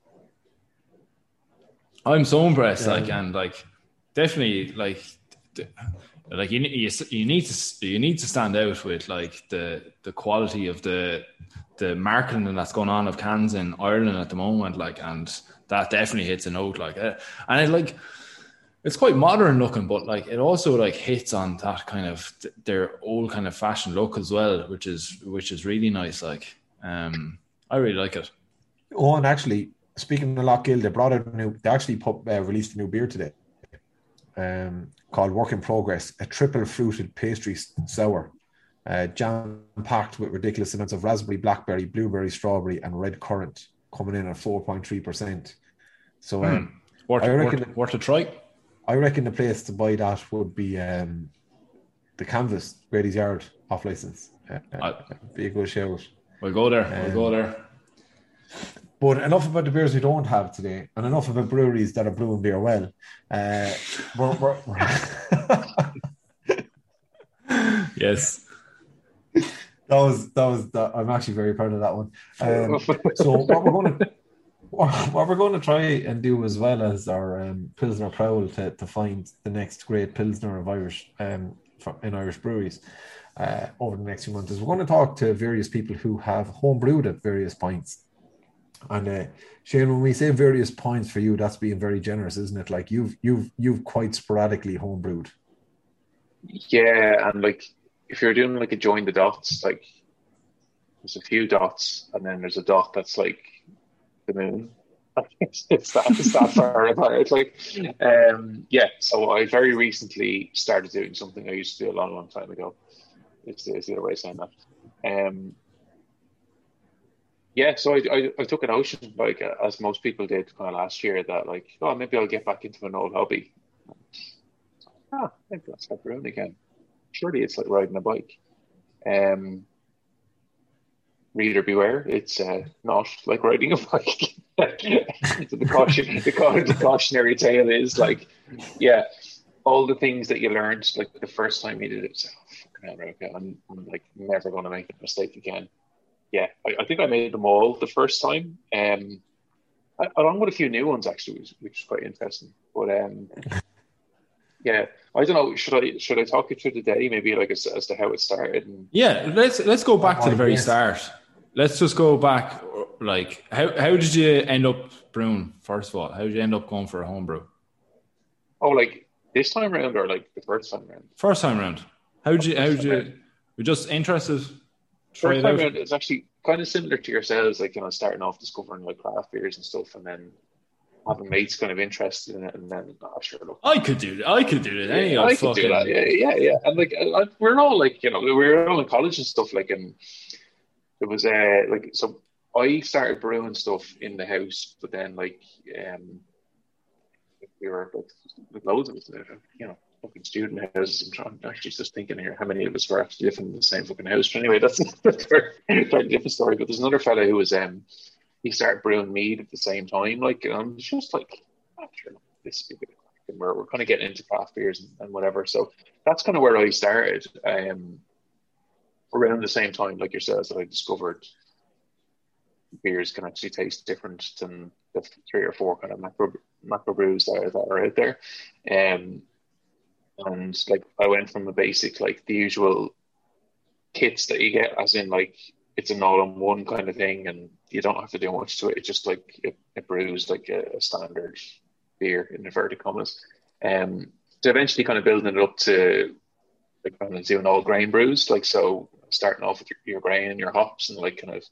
I'm so impressed. Yeah. Like and like definitely like. Like you, you, you need to you need to stand out with like the the quality of the the marketing that's going on of cans in Ireland at the moment, like, and that definitely hits a note, like, uh, and it like it's quite modern looking, but like it also like hits on that kind of th- their old kind of fashion look as well, which is which is really nice. Like, um, I really like it.
Oh, and actually, speaking of Lochgill, they brought out a new. They actually put, uh, released a new beer today. Um, called Work in Progress, a triple fruited pastry sour, uh, jam-packed with ridiculous amounts of raspberry, blackberry, blueberry, strawberry, and red currant, coming in at four point three percent. So, um,
mm. worth, I reckon worth, worth a try.
I reckon the place to buy that would be um, the Canvas, Brady's Yard, off license. Uh, uh, be a good shout.
We'll go there. Um, we'll go there.
But enough about the beers we don't have today, and enough about breweries that are brewing beer well. Uh, we're, we're, we're
yes,
that was that was. That, I'm actually very proud of that one. Um, so what we're going to what we're going to try and do as well as our um, Pilsner Prowl to, to find the next great Pilsner of Irish um, in Irish breweries uh, over the next few months is we're going to talk to various people who have home brewed at various points. And uh, Shane, when we say various points for you, that's being very generous, isn't it? Like you've you've you've quite sporadically home brewed.
Yeah, and like if you're doing like a join the dots, like there's a few dots, and then there's a dot that's like the moon. It's, it's that it's that far apart. It's like, um, yeah. So I very recently started doing something I used to do a long, long time ago. It's the, it's the other way of saying that. Um, yeah. So I, I I took an notion, like uh, as most people did, kind of last year, that like, oh, maybe I'll get back into an old hobby. Ah, maybe I'll start brewing again. Surely it's like riding a bike. Um, reader beware, it's uh, not like riding a bike. So the caution, the, cau- the cautionary tale is like, yeah, all the things that you learned like the first time you did it. So, oh, fucking hell, okay, I'm, I'm like never going to make a mistake again. Yeah, I, I think I made them all the first time. Um, I, along with a few new ones actually, which, which is quite interesting. But um, yeah, I don't know. Should I should I talk you through the day maybe like as, as to how it started? And...
Yeah, let's let's go back
oh,
to the very
yes.
start. Let's just go back. Like, how how did you end up brewing? First of all, how did you end up going for a home brew?
Oh, like this time around or like the first time around?
First time around. How did you? How did you? We're just interested. Try
First
it
time
out.
around, it's actually kind of similar to yourselves, like you know, starting off discovering like craft beers and stuff, and then having mates kind of interested in it, and then oh, sure, look,
I could do that. I could do that. Any
yeah,
old
I could
fucking...
do that. Yeah, yeah, yeah. And like I, we're all like, you know, we were all in college and stuff. Like, and it was uh like so. I started brewing stuff in the house, but then like um, we were like with loads of us, you know, fucking student houses. I'm trying actually just thinking here how many of us were actually living in the same fucking house. But anyway, that's a very different story. But there's another fella who was um he started brewing mead at the same time. Like and I'm just like, oh, sure, this is a bit of crack. And we're we're kind of getting into craft beers and, and whatever. So that's kind of where I started. Um, around the same time, like yourselves, that I discovered beers can actually taste different than the three or four kind of macro macro brews that are, that are out there. Um, and like I went from a basic, like the usual kits that you get, as in like it's an all-in-one kind of thing, and you don't have to do much to it. It just like it, it brews like a, a standard beer in inverted commas. Um, to eventually kind of building it up to like kind of doing all grain brews, like so starting off with your, your grain and your hops and like kind of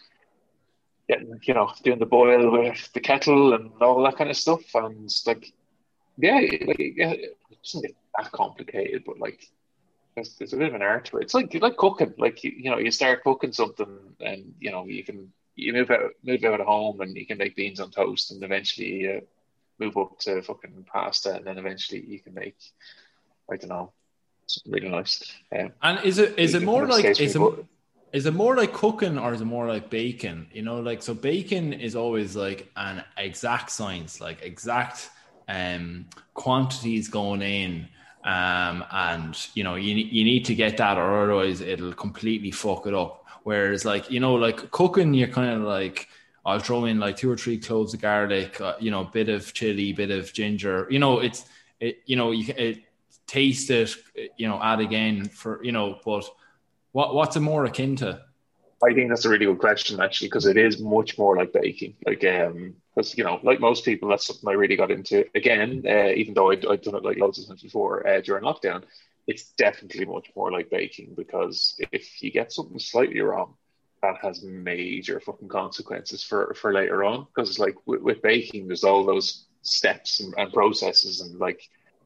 getting, you know, doing the boil with the kettle and all that kind of stuff. And like, yeah, like yeah, it doesn't get that complicated, but like, there's, there's a bit of an art to it. It's like like cooking. Like you, you know, you start cooking something, and you know, you can you move out move out of home, and you can make beans on toast, and eventually you move up to fucking pasta, and then eventually you can make, I don't know, something really nice. Um,
and is it is it more like is it?
But,
Is it more like cooking or is it more like baking? You know, like, so baking is always like an exact science, like exact um, quantities going in. Um, and, you know, you, you need to get that or otherwise it'll completely fuck it up. Whereas like, you know, like cooking, you're kind of like, I'll throw in like two or three cloves of garlic, uh, you know, bit of chili, bit of ginger, you know, it's, it, you know, you it, taste it, you know, add again for, you know, but What what's it more akin to?
I think that's a really good question, actually, because it is much more like baking. Like, um, because you know, like most people, that's something I really got into. Again, uh, even though I'd, I'd done it like loads of times before uh, during lockdown, it's definitely much more like baking, because if you get something slightly wrong, that has major fucking consequences for for later on. Because like with, with baking, there's all those steps and, and processes, and like,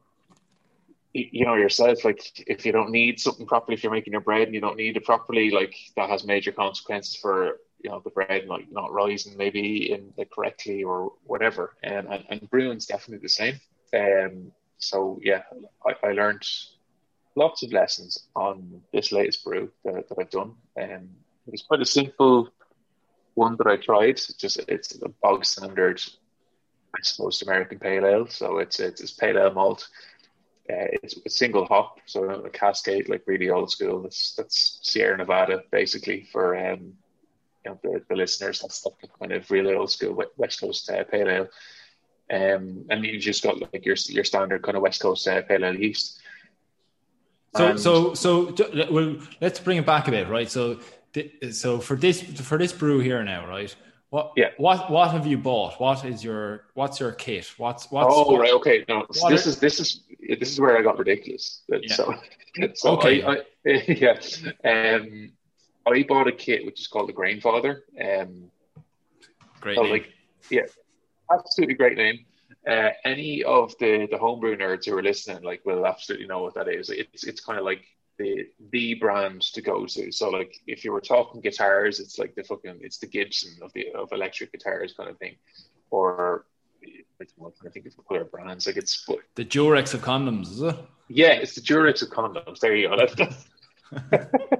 you know yourself, like if you don't knead something properly, if you're making your bread and you don't knead it properly, like that has major consequences for, you know, the bread like not rising maybe in the correctly or whatever. And and, and brewing's definitely the same. Um, so yeah, I, I learned lots of lessons on this latest brew that, that I've done. Um, it was quite a simple one that I tried. Just it's a bog standard, I suppose, American pale ale. So it's it's, it's pale ale malt. Uh, it's a single hop, so a Cascade, like really old school. That's that's Sierra Nevada basically for um, you know, the, the listeners, that's the kind of real old school West Coast uh, pale ale. Um, and you just got like your your standard kind of West Coast uh, pale ale yeast.
So
And,
so so well, let's bring it back a bit, right? So so for this for this brew here now, right? What
yeah.
what what have you bought? What is your what's your kit? What's what's
oh
what,
right okay no so this
are,
is this is this is where I got ridiculous. Yeah. So so
okay.
I, I yeah um I bought a kit which is called the Grainfather. Um,
great
so
name.
Like yeah, absolutely great name. Uh, any of the the homebrew nerds who are listening like will absolutely know what that is. It's it's kind of like the the brand to go to. So like if you were talking guitars, it's like the fucking it's the Gibson of the of electric guitars kind of thing. Or I think it's other brands like it's
the Durex of condoms, is it?
Yeah, it's the Durex of condoms. There you go.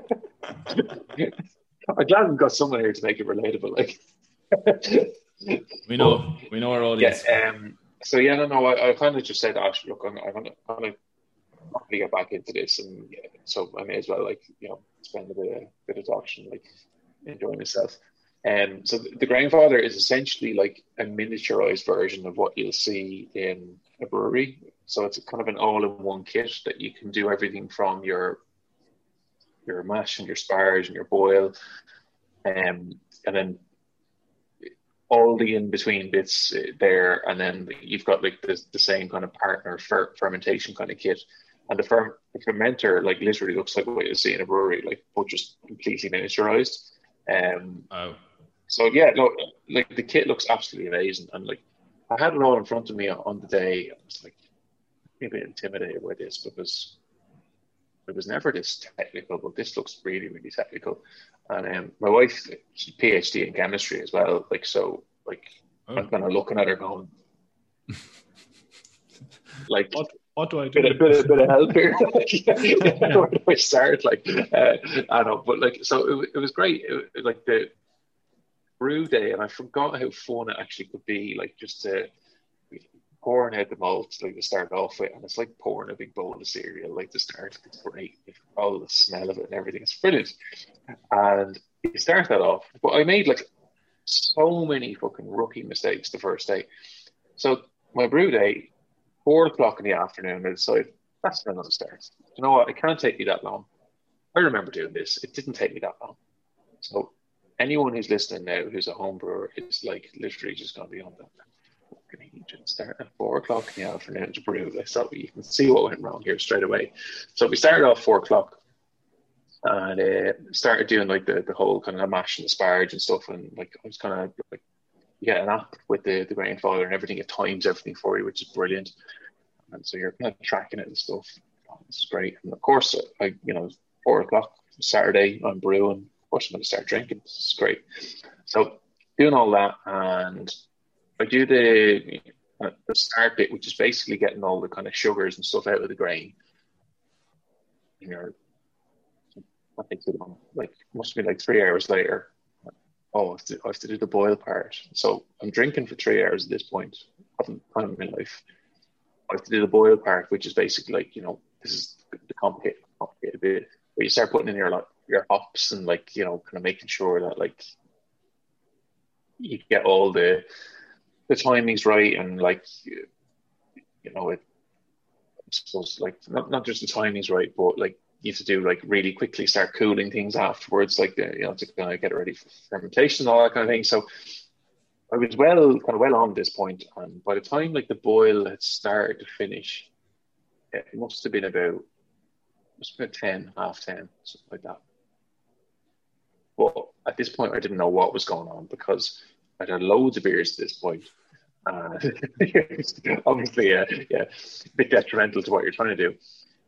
I'm glad we've got someone here to make it relatable. Like
we know, but, we know our audience.
Yeah. Um, so yeah, no, no. I, I kind of just said, "Ash, look, I'm, I'm gonna, I'm gonna probably get back into this, and yeah, so I may as well, like, you know, spend a bit of, bit of auction, like, enjoy myself." And um, so the, the Grainfather is essentially like a miniaturized version of what you'll see in a brewery. So it's kind of an all-in-one kit that you can do everything from your your mash and your sparge and your boil, um, and then all the in-between bits there, and then you've got like the, the same kind of partner fer- fermentation kind of kit. And the, fer- the fermenter like literally looks like what you see in a brewery, like, but just completely miniaturized. Um,
oh.
So yeah, no, like the kit looks absolutely amazing, and like I had it all in front of me on the day. I was like a bit intimidated by this because it was never this technical, but this looks really, really technical. And um, my wife, she's a PhD in chemistry as well, like so, like oh. I'm kind of looking at her going, like,
what, what do I do?
Bit, a bit, a bit of help here. yeah, yeah. Where do I start? Like, uh, I don't know, but like, so it, it was great. It, it, like the brew day, and I forgot how fun it actually could be. Like just to pouring out the malt, like to start off with, and it's like pouring a big bowl of cereal. Like to start, it's great. All the smell of it and everything, it's brilliant. And you start that off, but I made like so many fucking rookie mistakes the first day. So my brew day, four o'clock in the afternoon, I decided that's when I'm gonna start. You know what? It can't take me that long. I remember doing this. It didn't take me that long. So anyone who's listening now who's a home brewer is like literally just going to be on that. You just start at four o'clock in the afternoon to brew. So you can see what went wrong here straight away. So we started off four o'clock and uh, started doing like the, the whole kind of mash and asparage and stuff. And like I was kind of like, you get an app with the, the Grainfather and everything. It times everything for you, which is brilliant. And so you're kind of tracking it and stuff. Oh, this is great. And of course, I, you know, four o'clock Saturday, I'm brewing. Of course, I'm going to start drinking. This is great. So doing all that, and I do the uh, the start bit, which is basically getting all the kind of sugars and stuff out of the grain. You know, I think like must be like three hours later. Oh, I have, to, I have to do the boil part. So I'm drinking for three hours at this point. I haven't time in my life. I have to do the boil part, which is basically like, you know, this is the complicated, complicated bit where you start putting in your like your hops and like, you know, kind of making sure that like you get all the the timings right, and like you, you know it I suppose like not, not just the timings right, but like you have to do like really quickly start cooling things afterwards, like the, you know, to kind of get it ready for fermentation and all that kind of thing. So I was well kind of well on this point, and by the time like the boil had started to finish, it must have been about must have been ten, half ten, something like that. But at this point, I didn't know what was going on because I'd had loads of beers at this point. Uh, obviously, uh, yeah, a bit detrimental to what you're trying to do.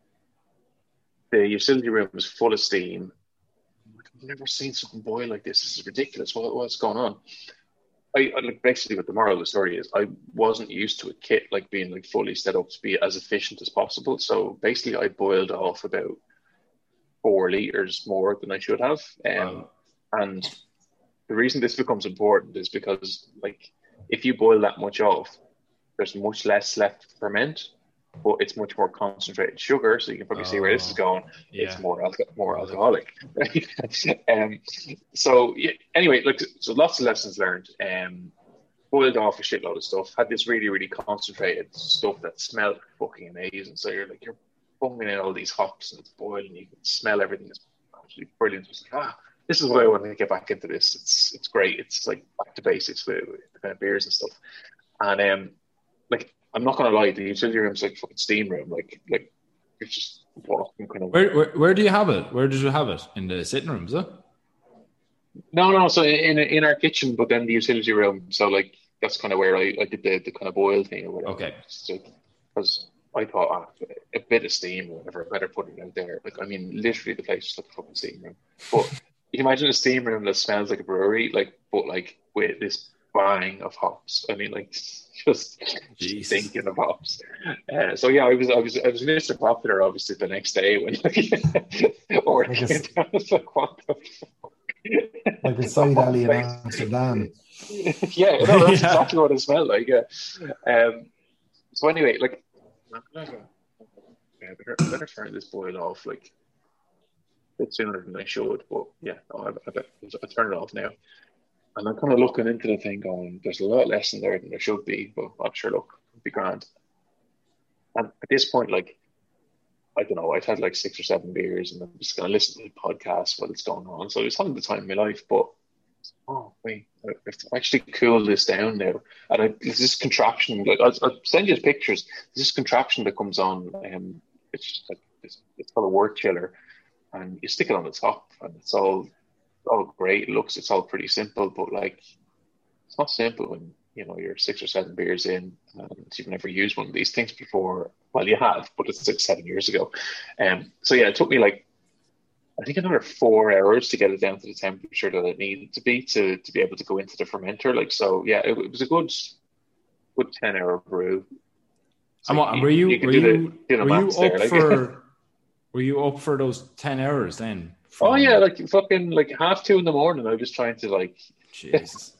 The utility room was full of steam. I've never seen something boil like this. This is ridiculous. What, what's going on? I, I like basically what the moral of the story is. I wasn't used to a kit like being like fully set up to be as efficient as possible. So basically, I boiled off about four liters more than I should have. Um, wow. And the reason this becomes important is because, like, if you boil that much off, there's much less left to ferment. but it's much more concentrated sugar. So you can probably oh, see where this is going. Yeah. It's more alco- more alcoholic. um, so yeah, anyway, like so, lots of lessons learned. Um, boiled off a shitload of stuff. Had this really really concentrated stuff that smelled fucking amazing. So you're like you're bunging in all these hops and it's boiling. You can smell everything. It's absolutely brilliant. It's like, ah, this is why I want to get back into this. It's it's great. It's like back to basics with, with the kind of beers and stuff. And um, like I'm not gonna lie, the utility room's like a fucking steam room. Like like it's just walking kind of.
Where, where where do you have it? Where did you have it? In the sitting room, is it?
No, no. So in in our kitchen, but then the utility room. So like that's kind of where I, I did the, the kind of boil thing or whatever.
Okay.
Because I thought oh, a bit of steam or whatever, I better put it out there. Like I mean, literally the place is like a fucking steam room. But you can imagine a steam room that smells like a brewery, like but like with this bang of hops. I mean, like just
Jeez.
Stinking of hops. Uh, so yeah, I was I was I was Mister Popular obviously the next day when or
like a, like what the fuck? Like a side alley in Amsterdam.
Yeah, no, that's yeah. exactly what it smelled like. Yeah. Um. So anyway, like, yeah, I better, I better turn this boil off like a bit sooner than I should. But yeah, no, I, I, better, I turn it off now. And I'm kind of looking into the thing, going, "There's a lot less in there than there should be." But I'm sure, look, it'll be grand. And at this point, like, I don't know, I've had like six or seven beers, and I'm just going to listen to the podcast while it's going on. So I was having the time of my life, but oh wait, I have to actually cool this down now. And I, there's this contraption. Like I'll, I'll send you pictures. There's this contraption that comes on. Um, it's just like it's, it's called a wort chiller, and you stick it on the top, and it's all all great. It looks, it's all pretty simple, but like it's not simple when you know you're six or seven beers in and you've never used one of these things before. Well, you have, but it's six, seven years ago. Um, so yeah, it took me like I think another four hours to get it down to the temperature that it needed to be to to be able to go into the fermenter. Like so, yeah, it, it was a good, good ten hour brew. So
and what,
you,
were you,
you
were you,
the,
were you up
there, like.
for? Were you up for those ten hours then?
From... Oh yeah, like fucking like half two in the morning. I was just trying to like,
Jesus,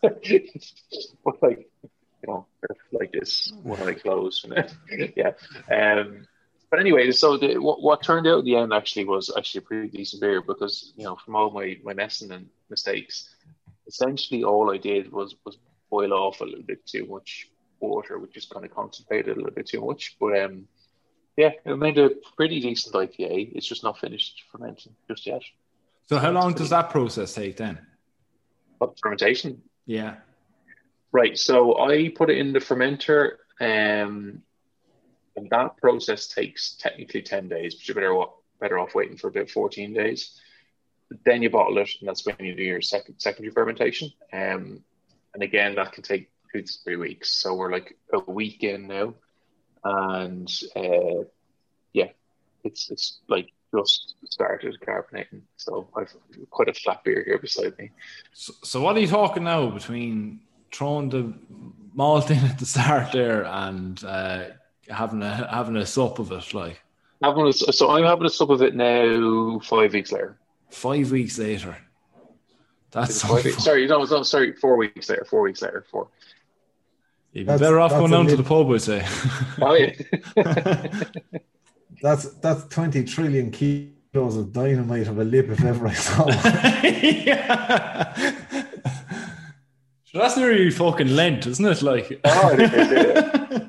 but like you know, like this when I close. yeah. Um. But anyway, so the, what, what turned out in the end actually was actually a pretty decent beer because, you know, from all my, my messing and mistakes, essentially all I did was, was boil off a little bit too much water, which just kind of concentrated a little bit too much. But um, yeah, it made a pretty decent I P A. It's just not finished fermenting just yet.
So how long does that process take then?
What, fermentation?
Yeah.
Right, so I put it in the fermenter um, and that process takes technically ten days, but you're better, better off waiting for about fourteen days. Then you bottle it, and that's when you do your second secondary fermentation. Um, and again, that can take two to three weeks. So we're like a week in now, and uh, yeah, it's it's like just started carbonating. So I've quite a flat beer here beside me.
So, so what are you talking now between throwing the malt in at the start there and uh, having a having a sup of it, like
having a, so I'm having a sup of it now. Five weeks later.
Five weeks later. That's so
weeks, sorry, no, no, sorry, four weeks later. Four weeks later. Four.
You'd be better off going down to the pub, I'd say.
Oh yeah.
that's that's twenty trillion kilos of dynamite of a lip if ever I saw one.
Yeah. So that's nearly fucking Lent, isn't it? Like.
Oh, it is, yeah.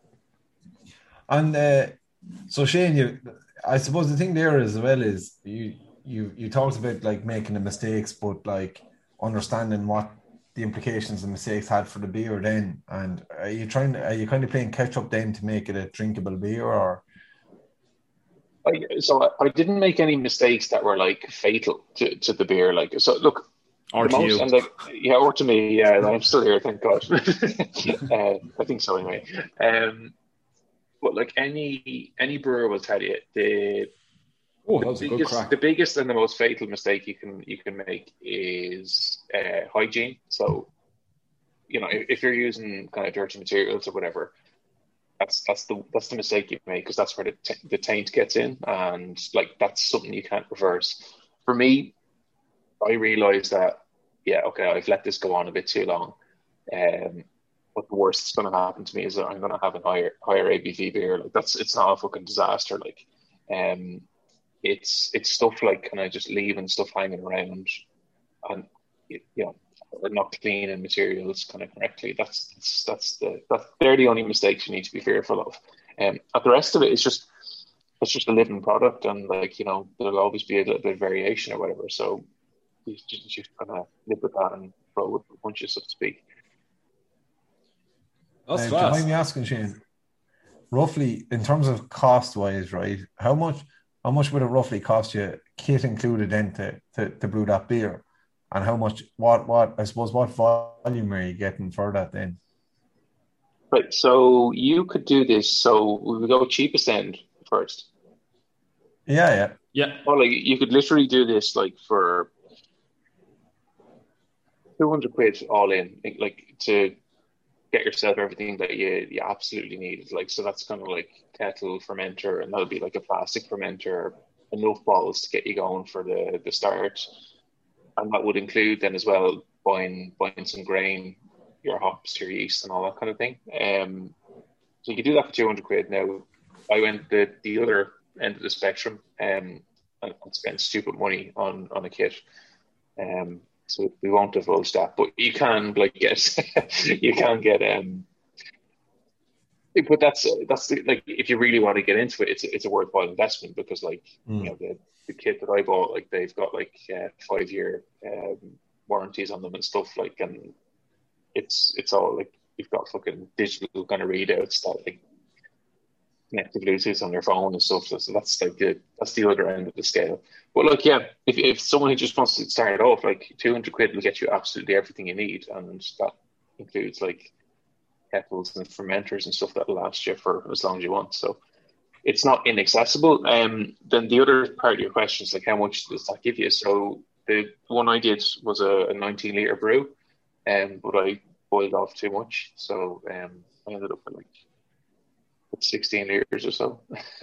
And uh, so Shane, you, I suppose the thing there as well is you, you, you talked about like making the mistakes, but like understanding what the implications the mistakes had for the beer then. And are you trying to, are you kind of playing catch up then to make it a drinkable beer, or?
I, so I, I didn't make any mistakes that were like fatal to, to the beer. Like, so look,
or to most, you.
And like, yeah, or to me, yeah, I'm still here, thank God. uh, I think so anyway. Um, But like any any brewer will tell you, the
oh,
the,
that was
biggest,
a good crack.
the biggest and the most fatal mistake you can you can make is uh, hygiene. So, you know, if, if you're using kind of dirty materials or whatever, that's that's the that's the mistake you make because that's where the t- the taint gets in, and like that's something you can't reverse. For me, I realized that yeah, okay, I've let this go on a bit too long. Um, what the worst that's going to happen to me is that I'm going to have a higher higher A B V beer. Like that's it's not a fucking disaster. Like, um, it's it's stuff like kind of just leaving stuff hanging around, and you know, not cleaning materials kind of correctly. That's that's that's the that's they're the only mistakes you need to be fearful of. Um, and the rest of it is just it's just a living product, and like you know, there'll always be a little bit of variation or whatever. So you just just kind of live with that and roll with the punches, so to speak.
That's
uh,
fast.
Do you mind me asking, Shane? Roughly, in terms of cost wise, right? How much? How much would it roughly cost you, kit included, then to, to, to brew that beer? And how much? What? What? I suppose what volume are you getting for that then?
Right. So you could do this. So we would go cheapest end first.
Yeah, yeah,
Yeah.
Well, like you could literally do this like for two hundred quid all in, like to get yourself everything that you you absolutely need. Like, so that's kind of like kettle, fermenter, and that'll be like a plastic fermenter, enough bottles to get you going for the the start. And that would include then as well buying buying some grain, your hops, your yeast, and all that kind of thing. Um, so you could do that for two hundred quid. Now, I went the the other end of the spectrum, um, and spent stupid money on on a kit. Um, so we won't divulge that, but you can like get you can get um. But that's that's the, like if you really want to get into it, it's it's a worthwhile investment because like mm. you know the the kit that I bought, like they've got like uh, five year um, warranties on them and stuff like, and it's it's all like you've got fucking digital kind of readouts that like connect to Bluetooth on their phone and stuff. So that's like the that's the other end of the scale. But like yeah, if if someone who just wants to start off, like two hundred quid will get you absolutely everything you need, and that includes like kettles and fermenters and stuff that'll last you for as long as you want. So it's not inaccessible. Um, then the other part of your question is like, how much does that give you? So the one I did was a, a nineteen liter brew, um, but I boiled off too much, so um, I ended up with like sixteen liters or so.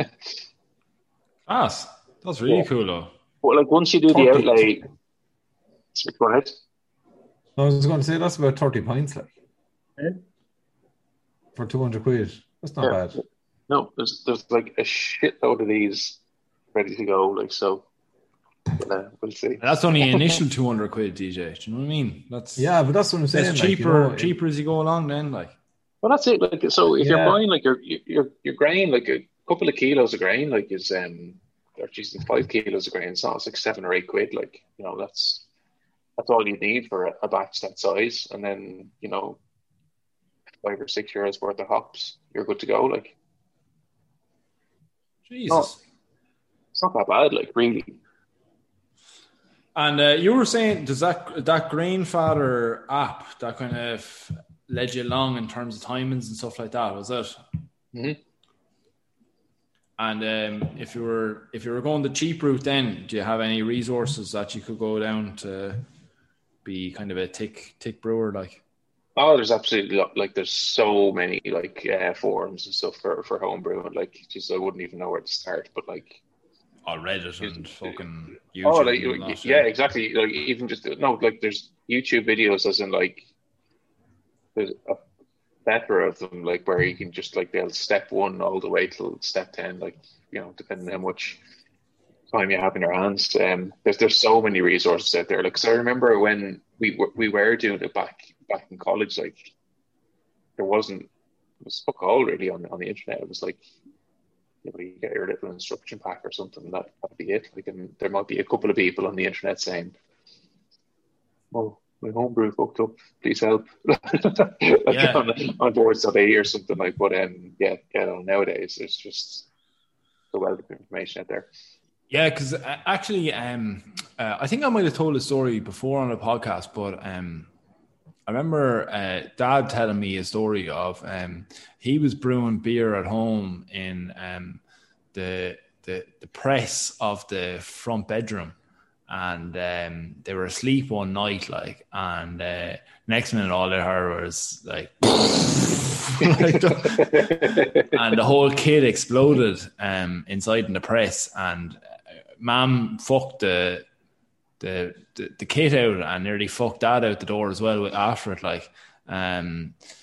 Class. That's really
yeah.
cool though.
But like once you do the outlay, go ahead.
I was going to say that's about thirty pints, like
yeah.
for two hundred quid. That's not yeah. bad.
No, there's there's like a shitload of these ready to go. Like so, uh, we'll see.
That's only initial two hundred quid, D J. Do you know what I mean? That's
yeah, but that's what I'm saying.
It's
like,
cheaper,
you know,
cheaper as you go along. Then, like,
well, that's it. Like, so if
yeah.
you're buying like your your your grain, like a couple of kilos of grain, like is um, or geez, five kilos of grain, so it's like seven or eight quid. Like, you know, that's that's all you need for a, a batch that size, and then you know, five or six euros worth of hops, you're good to go. Like.
Jesus.
No, it's not that bad, like really.
And uh, you were saying, does that that Grainfather app that kind of led you along in terms of timings and stuff like that? Was it?
Mm-hmm.
And um, if you were if you were going the cheap route, then do you have any resources that you could go down to be kind of a tick tick brewer like?
Oh, there's absolutely like there's so many like uh, forums and stuff for for homebrew, and like just I wouldn't even know where to start. But like,
oh, Reddit and fucking YouTube.
Oh, like that, yeah, exactly. Like even just no, like there's YouTube videos as in like there's a plethora of them, like where you can just like they'll step one all the way till step ten, like you know, depending on how much time you have in your hands. Um, there's there's so many resources out there. Like, cause I remember when we were, we were doing it back. back in college, like there wasn't it was fuck all really on on the internet. It was like you know, you get your little instruction pack or something, and that that'd be it. Like, and there might be a couple of people on the internet saying, "Oh, my homebrew fucked up. Please help." like
yeah.
on, on boards dot I E or something like. But um, yeah, you know, nowadays there's just a wealth of information out there.
Yeah, because uh, actually, um, uh, I think I might have told a story before on a podcast, but um. I remember uh, Dad telling me a story of um, he was brewing beer at home in um, the, the the press of the front bedroom, and um, they were asleep one night, like, and uh, next minute all they heard was like, and the whole kid exploded um, inside in the press, and uh, Mom fucked the. The, the the kit out and nearly fucked Dad out the door as well after it, like um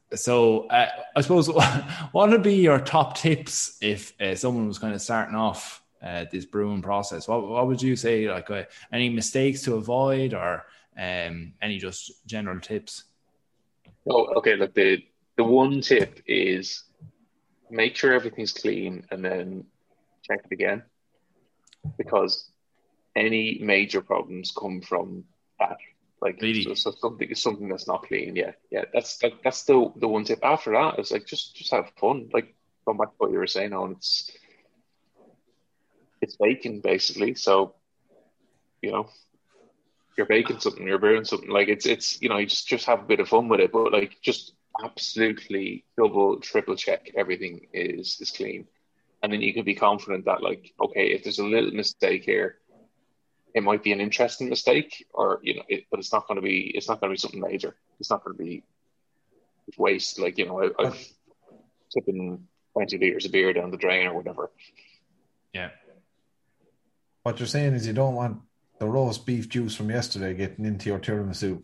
So uh, I suppose what would be your top tips if uh, someone was kind of starting off uh, this brewing process? What what would you say? Like uh, any mistakes to avoid, or um, any just general tips?
Oh, okay. Look, the the one tip is make sure everything's clean and then check it again, because any major problems come from that. Like
Really?
so, so something something that's not clean. Yeah, yeah. That's that, that's the the one tip. After that, it's like just just have fun. Like going back to what you were saying, on it's it's baking basically. So you know you're baking something, you're brewing something. Like it's it's you know you just just have a bit of fun with it. But like just absolutely double triple check everything is is clean, and then you can be confident that like okay, if there's a little mistake here, it might be an interesting mistake, or you know, it, but it's not going to be. It's not going to be something major. It's not going to be waste. Like you know, I, I've tipping twenty liters of beer down the drain or whatever.
Yeah.
What you're saying is you don't want the roast beef juice from yesterday getting into your tiramisu.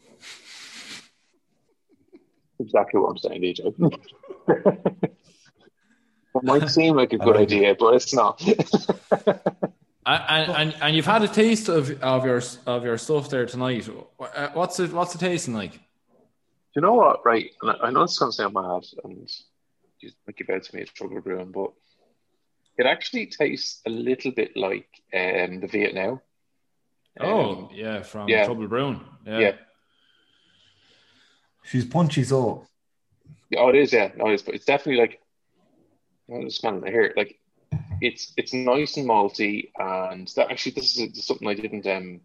Exactly what I'm saying, D J. It might seem like a good like idea, it. but it's not.
And, and and you've had a taste of, of your of your stuff there tonight. What's it what's it tasting like?
You know what, right? And I know it's going to sound mad, and you think about to me it's trouble brewing, but it actually tastes a little bit like um, the Vietnam.
Oh
um,
yeah, from
yeah.
Trouble Brewing. Yeah.
yeah,
she's punchy, so.
Oh, it is. Yeah, no, it is. But it's definitely like I'm just smelling it here, like. It's it's nice and malty, and that actually this is something I didn't um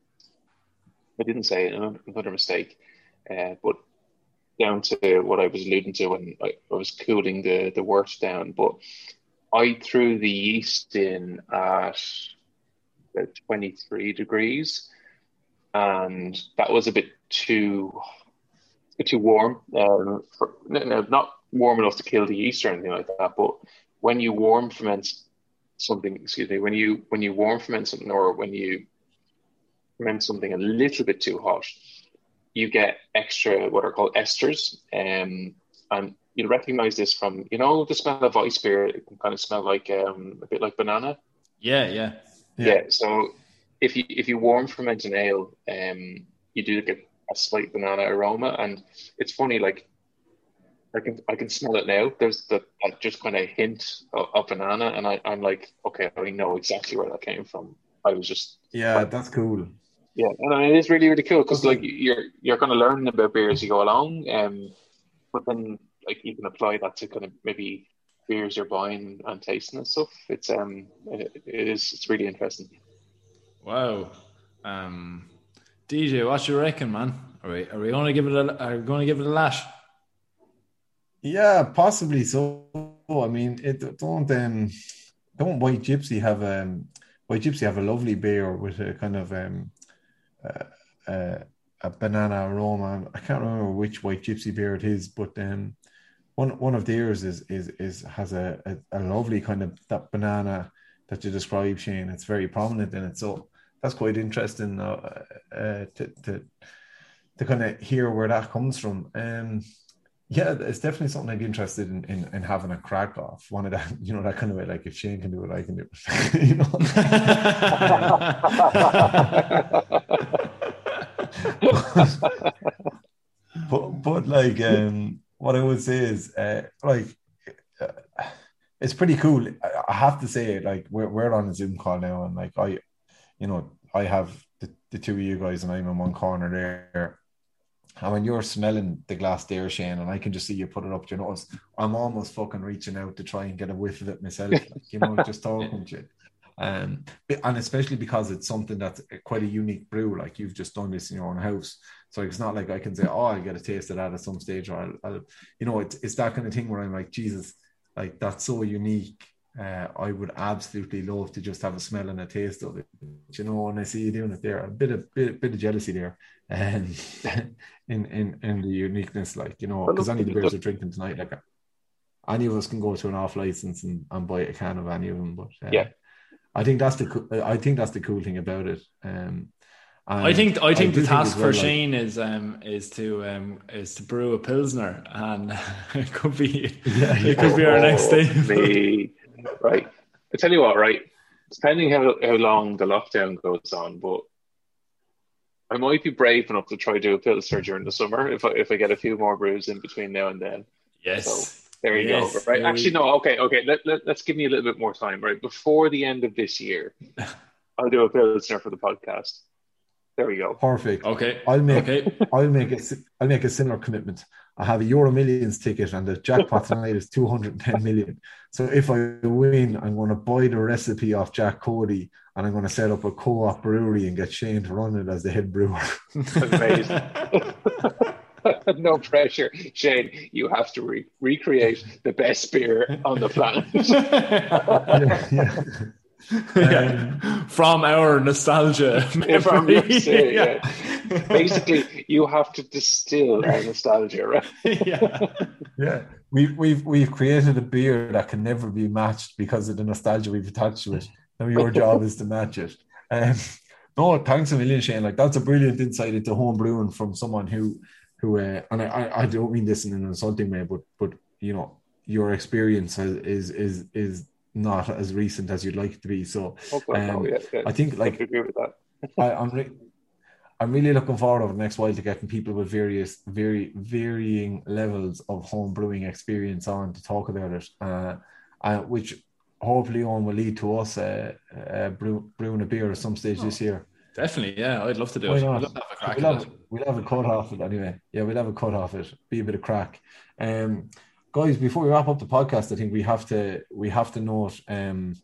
I didn't say, another mistake, uh, but down to what I was alluding to when I, I was cooling the the wort down. But I threw the yeast in at about twenty-three degrees, and that was a bit too a bit too warm. Um, for, no, not warm enough to kill the yeast or anything like that, but when you warm ferment something, excuse me, when you when you warm ferment something, or when you ferment something a little bit too hot, you get extra what are called esters, um, and you'll recognize this from you know the smell of ice beer. It can kind of smell like um, a bit like banana.
Yeah, yeah,
yeah. yeah so if you if you warm ferment an ale, um, you do get a slight banana aroma, and it's funny like. I can I can smell it now. There's the that just kind of hint of, of banana, and I, I'm like, okay, I know exactly where that came from. I was just
yeah,
like,
that's cool.
Yeah, and it is really really cool because like you're you're kind of learning about beer as you go along, um, but then like you can apply that to kind of maybe beers you're buying and tasting and stuff. It's um it, it is it's really interesting.
Wow, um, D J, what you reckon, man? Are we are we going to give it a are we going to give it a lash?
Yeah, possibly so. I mean, it don't um, don't White Gypsy have um White Gypsy have a lovely beer with a kind of um uh, uh, a banana aroma. I can't remember which White Gypsy beer it is, but um one one of theirs is is is has a, a, a lovely kind of that banana that you describe, Shane. It's very prominent in it, so that's quite interesting uh, uh, to to to kind of hear where that comes from. Um. Yeah, it's definitely something I'd be interested in, in, in having a crack off. One of that, you know, that kind of way, like if Shane can do it, I can do it. You know? but, but like, um, what I would say is, uh, like, uh, it's pretty cool. I, I have to say, like, we're, we're on a Zoom call now, and like, I, you know, I have the, the two of you guys, and I'm in one corner there. And when you're smelling the glass there, Shane, and I can just see you put it up to your nose, I'm almost fucking reaching out to try and get a whiff of it myself, like, you know, just talking to you. Um, and especially because it's something that's quite a unique brew, like you've just done this in your own house. So it's not like I can say, oh, I'll get a taste of that at some stage, or I'll, I'll you know, it's, it's that kind of thing where I'm like, Jesus, like that's so unique. Uh, I would absolutely love to just have a smell and a taste of it. But, you know, when I see you doing it there, a bit of bit, bit of jealousy there, and um, in in in the uniqueness, like you know, because any of the beers we're drinking tonight, like any of us can go to an off license and, and buy a can of any of them. But uh,
yeah,
I think that's the I think that's the cool thing about it. Um,
And I think I think I the task
think well,
for Shane like, is um is to um is to brew a pilsner, and it could be yeah, it could be our oh, next day.
Me. Right, I tell you what, right, depending how how long the lockdown goes on, but I might be brave enough to try to do a pilsner during the summer if I if I get a few more brews in between now and then.
Yes.
So there you
yes.
go. Right. There Actually, we... no. Okay. Okay. Let, let let's give me a little bit more time. Right before the end of this year, I'll do a pilsner for the podcast. There we go.
Perfect.
Okay.
I'll make
okay.
I'll make a I'll make a similar commitment. I have a Euro Millions ticket, and the jackpot tonight is two hundred ten million. So if I win, I'm going to buy the recipe off Jack Cody, and I'm going to set up a co-op brewery and get Shane to run it as the head brewer.
Amazing. No pressure, Shane. You have to re- recreate the best beer on the planet.
yeah, yeah.
Yeah. Um, from our nostalgia.
From your say, yeah. yeah. Basically, you have to distill our nostalgia, right?
yeah.
Yeah. We've we've we've created a beer that can never be matched because of the nostalgia we've attached to it. Now your job is to match it. Um, no, thanks a million, Shane. Like that's a brilliant insight into home brewing from someone who who uh, and I, I don't mean this in an insulting way, but but you know, your experience is is is not as recent as you'd like it to be. So
okay,
um,
no, yeah, yeah.
I think like
I agree with that.
I, I'm re- I'm really looking forward over the next while to getting people with various very varying levels of home brewing experience on to talk about it, uh, uh, which hopefully on will lead to us uh, uh, brew, brewing a beer at some stage oh, this year.
Definitely, yeah, I'd love to do
Why
it.
Not?
I'd love to have a crack
we'll,
at
have,
it.
we'll have a cut off it anyway. Yeah, we'll have a cut off it. Be a bit of crack. Um, Guys, before we wrap up the podcast, I think we have to we have to note um,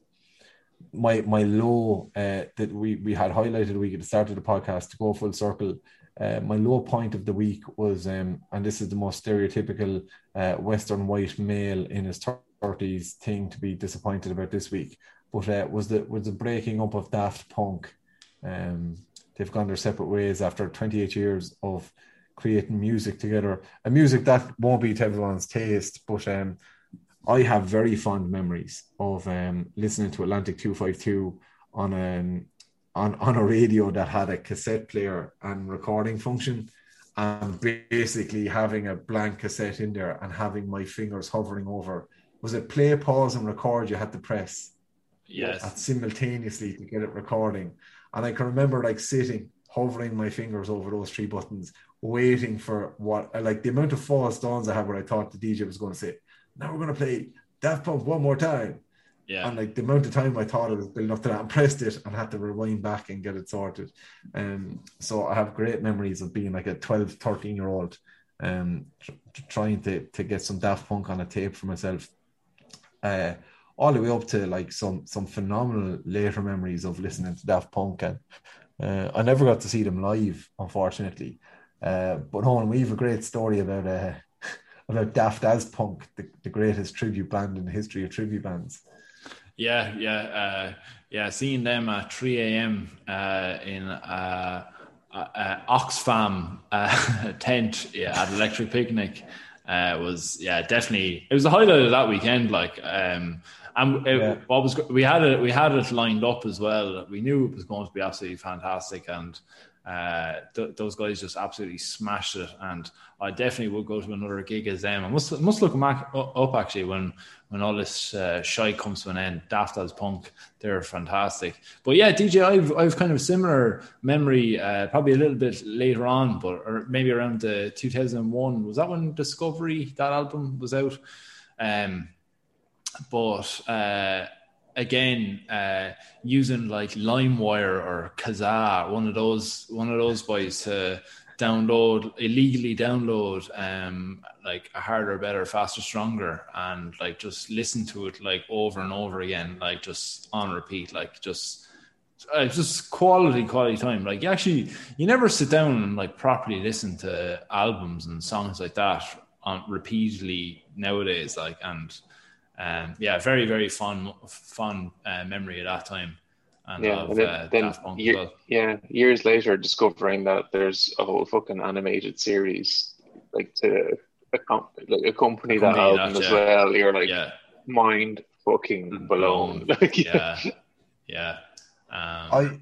my my low uh, that we, we had highlighted a week at the start of the podcast to go full circle. Uh, my low point of the week was, um, and this is the most stereotypical uh, Western white male in his thirties thing to be disappointed about this week, but uh, was the was the breaking up of Daft Punk. Um, they've gone their separate ways after twenty-eight years of creating music together, a music that won't be to everyone's taste, but um, I have very fond memories of um, listening to Atlantic two fifty-two on um, on on a radio that had a cassette player and recording function, and basically having a blank cassette in there and having my fingers hovering over. Was it play, pause, and record? You had to press
yes
at simultaneously to get it recording, and I can remember like sitting, hovering my fingers over those three buttons, waiting for what, like the amount of false dawns I had where I thought the D J was going to say, now we're going to play Daft Punk one more time.
Yeah.
And like the amount of time I thought it was building up to that and pressed it and had to rewind back and get it sorted. Um, so I have great memories of being like a twelve, thirteen year old um, tr- trying to, to get some Daft Punk on a tape for myself. Uh, all the way up to like some, some phenomenal later memories of listening to Daft Punk. And uh, I never got to see them live, unfortunately. Uh, but Owen, we have a great story about uh, about Daft as Punk, the, the greatest tribute band in the history of tribute bands.
Yeah, yeah, uh, yeah. Seeing them at three a.m. Uh, in uh, uh, Oxfam uh, tent yeah, at Electric Picnic uh, was yeah definitely it was the highlight of that weekend. Like, um, and it, yeah. what was we had it we had it lined up as well. We knew it was going to be absolutely fantastic, and Uh, th- those guys just absolutely smashed it, and I definitely would go to another gig as them. I must must look back up actually when when all this uh, shite comes to an end. Daft as Punk, they're fantastic. But yeah, D J, I've I've kind of a similar memory, uh, probably a little bit later on, but or maybe around the two thousand one. Was that when Discovery, that album, was out? Um, but. Uh, Again, uh, using like LimeWire or Kazaa, one of those, one of those boys to download illegally download, um, like a harder, better, faster, stronger, and like just listen to it like over and over again, like just on repeat, like just, uh, just quality, quality time. Like you actually, you never sit down and like properly listen to albums and songs like that on repeatedly nowadays, like and. Um, yeah, very, very fun, fun uh, memory at that time. And
yeah,
of,
and then,
uh,
then
Daft Punk
year,
as well.
yeah, years later, discovering that there's a whole fucking animated series like to like accompany that album
that,
as
yeah.
well. You're like
yeah.
mind fucking blown. Like,
yeah, yeah. Um,
I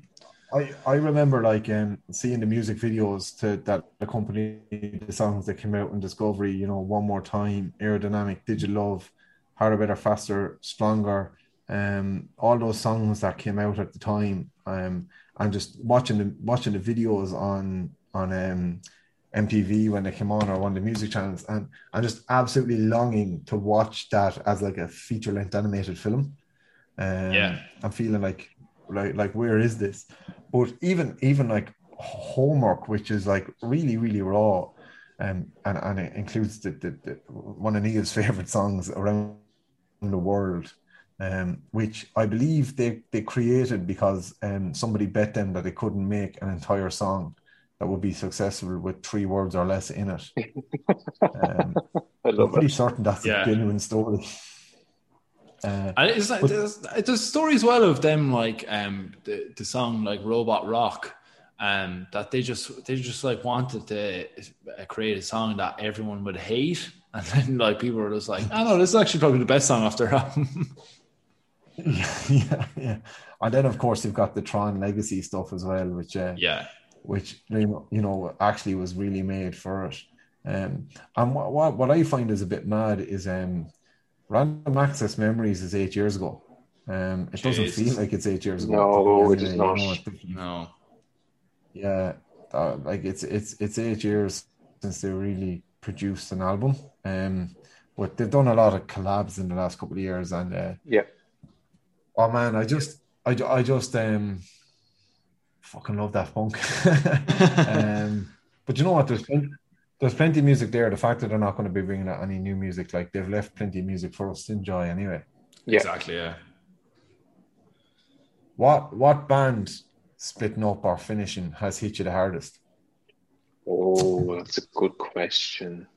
I, I remember like um, seeing the music videos to that accompany the songs that came out in Discovery, you know, One More Time, Aerodynamic, Did You Love, Harder, Better, Faster, Stronger, um, all those songs that came out at the time. Um, and just watching the watching the videos on on um, M T V when they came on, or one of the music channels, and I'm just absolutely longing to watch that as like a feature-length animated film. Um,
Yeah.
I'm feeling like, like, like, where is this? But even, even like Homework, which is like really, really raw, um, and and it includes the, the, the one of Neil's favorite songs, Around the World, um, which I believe they they created because um somebody bet them that they couldn't make an entire song that would be successful with three words or less in it. Um,
I
I'm
love
pretty
it.
certain that's
Yeah.
a genuine story. Uh,
And it's like,
But-
there's, there's stories as well of them, like um the, the song like Robot Rock, um that they just they just like wanted to uh, create a song that everyone would hate, and then like people were just like, oh no, this is actually probably the best song off their album.
yeah, yeah. And then of course you've got the Tron Legacy stuff as well, which uh,
Yeah,
which you know, you know actually was really made for it. Um, and what, what what I find is a bit mad is um, Random Access Memories is eight years ago. Um, it doesn't
Jesus.
feel like it's eight years ago.
No, it
Anyway,
is
you
not.
know, it-
no,
yeah, uh, like it's it's it's eight years since they really produced an album. Um, but they've done a lot of collabs in the last couple of years, and uh,
Yeah.
oh man, I just I, ju- I just um fucking love Daft Punk. um, but you know what? There's plenty, there's plenty of music there. The fact that they're not going to be bringing out any new music, like they've left plenty of music for us to enjoy anyway.
Yeah.
exactly. Yeah,
What what band splitting up or finishing has hit you the hardest?
Oh, that's a good question.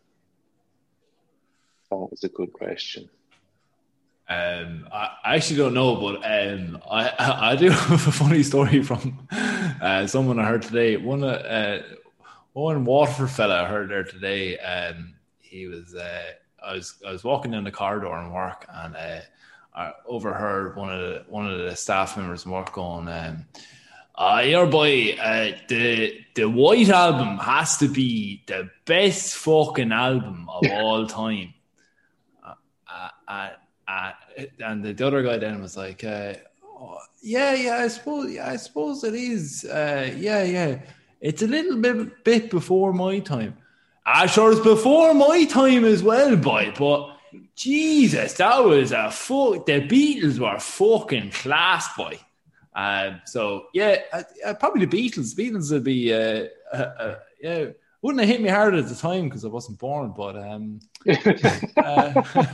That is a good question.
Um, I, I actually don't know, but um, I I I do have a funny story from uh, someone I heard today. One uh, one Waterford fella I heard there today. Um, he was uh, I was I was walking down the corridor in work, and uh, I overheard one of the one of the staff members in work going, um, uh, "Your boy, uh, the the White Album has to be the best fucking album of all time." Uh, uh, uh, Uh, and the other guy then was like, uh, oh, yeah, yeah, I suppose, yeah, I suppose it is. Uh, yeah, yeah, it's a little bit, bit before my time. Ah, sure, it's before my time as well, boy. But Jesus, that was a fuck. The Beatles were fucking class, boy. Uh, so yeah, uh, uh, probably the Beatles. Beatles would be, uh, uh, uh, yeah. Wouldn't have hit me hard at the time because I wasn't born, but um, uh,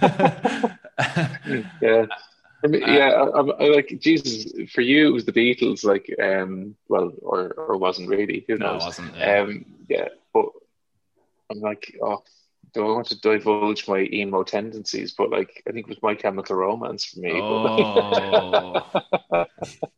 yeah. For me, yeah, I, I, I like Jesus. For you, it was the Beatles. Like, um, well, or or wasn't really. Who
no,
knows?
it wasn't. Yeah.
Um, yeah, but I'm like, oh, do I want to divulge my emo tendencies? But like, I think it was My Chemical Romance for me.
Oh,
But,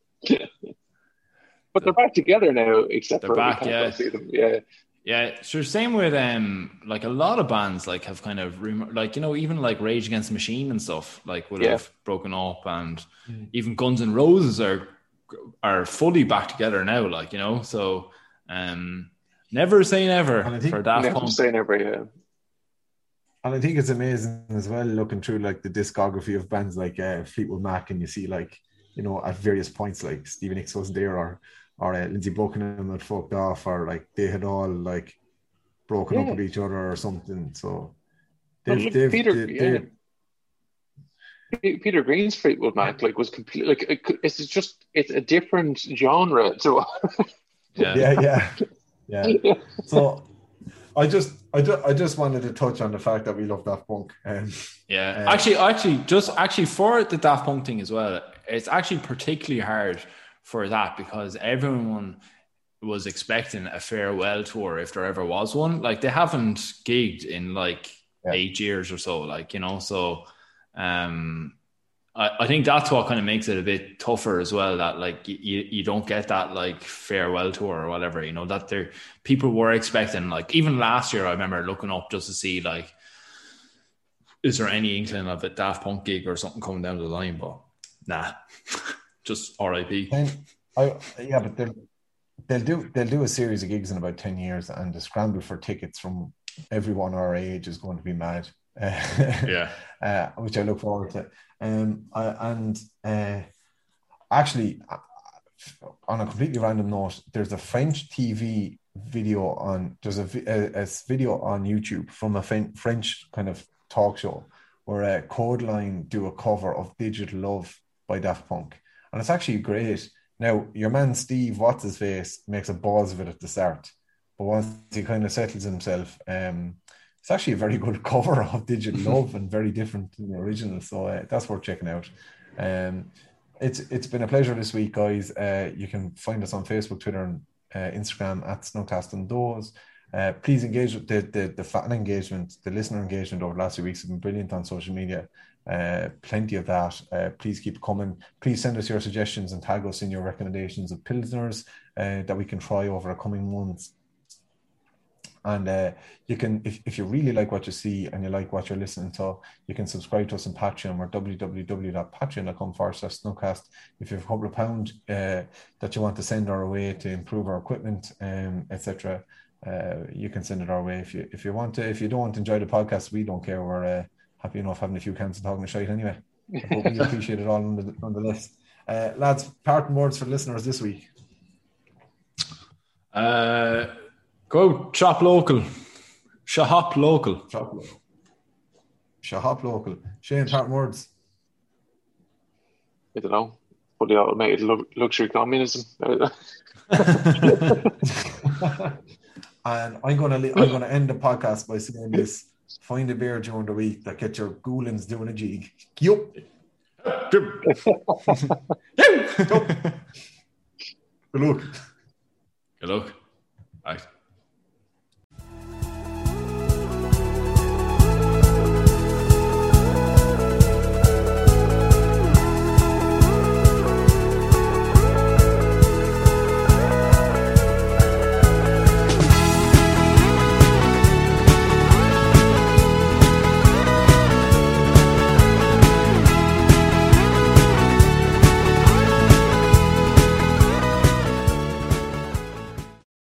but they're back together now, except
They're
for
back,
we can't
yeah.
go see them. Yeah,
yeah. Sure. Same with um, like a lot of bands like have kind of rem- like you know even like Rage Against the Machine and stuff like would
Yeah.
have broken up, and even Guns N' Roses are are fully back together now. Like you know, so um, never say never
And I think-
for Daft
never
Punk.
say never. Yeah.
And I think it's amazing as well looking through like the discography of bands like uh, Fleetwood Mac, and you see like, you know, at various points like Stevie Nicks wasn't there, or or uh, Lindsey Buckingham had fucked off, or like they had all like broken
Yeah.
up with each other or something. So
Well,
they've,
look,
they've,
Peter-
they-
yeah.
they've-
Pe- Peter Green's Fleetwood Mac like was complete. Like it, could- it's just it's a different genre to.
Yeah.
yeah, yeah, yeah. So I just, I just, I just wanted to touch on the fact that we love Daft Punk. Um,
Yeah,
Uh,
actually, actually, just actually for the Daft Punk thing as well, it's actually particularly hard for that because everyone was expecting a farewell tour if there ever was one. Like they haven't gigged in like
Yeah.
eight years or so, like you know. So, um, I, I think that's what kind of makes it a bit tougher as well. That like you you don't get that like farewell tour or whatever. You know that there people were expecting like even last year. I remember looking up just to see like. Is there any inkling of a Daft Punk gig or something coming down the line? But nah, just R I P.
And I, yeah, but they've they'll do they'll do a series of gigs in about ten years, and the scramble for tickets from everyone our age is going to be mad.
Yeah,
uh, which I look forward to. Um, I, and uh, actually, on a completely random note, there's a French T V video on there's a, a, a video on YouTube from a French kind of talk show where uh, Codeline do a cover of Digital Love by Daft Punk, and it's actually great. Now, your man Steve, what's his face, makes a balls of it at the start, but once he kind of settles himself, um, it's actually a very good cover of Digital Love and very different to the original. So uh, that's worth checking out. Um, it's it's been a pleasure this week, guys. Uh, you can find us on Facebook, Twitter, and uh, Instagram at Snugcast and Doors. Uh, please engage with the, the the fan engagement, the listener engagement over the last few weeks has been brilliant on social media. Uh, plenty of that. Uh, please keep coming. Please send us your suggestions and tag us in your recommendations of pilsners uh, that we can try over the coming months. And uh, you can, if, if you really like what you see and you like what you're listening to, you can subscribe to us on Patreon or www.patreon.com forward slash Snugcast. If you have a couple of pounds uh, that you want to send our way to improve our equipment, um, et cetera, uh, you can send it our way. If you if you want to, if you don't enjoy the podcast, we don't care. We're uh, happy enough having a few cans and talking to shite anyway. But we appreciate it all on the, on the list. Uh, lads, parting words for listeners this week.
Uh. Go shop local. Shop local.
Shop local. Shop local. Shane, parting words.
I don't know. But the automated luxury communism.
And I'm gonna I'm gonna end the podcast by saying this: find a beer during the week that gets your goolins doing a jig. Yup. Good luck.
Good luck. Right.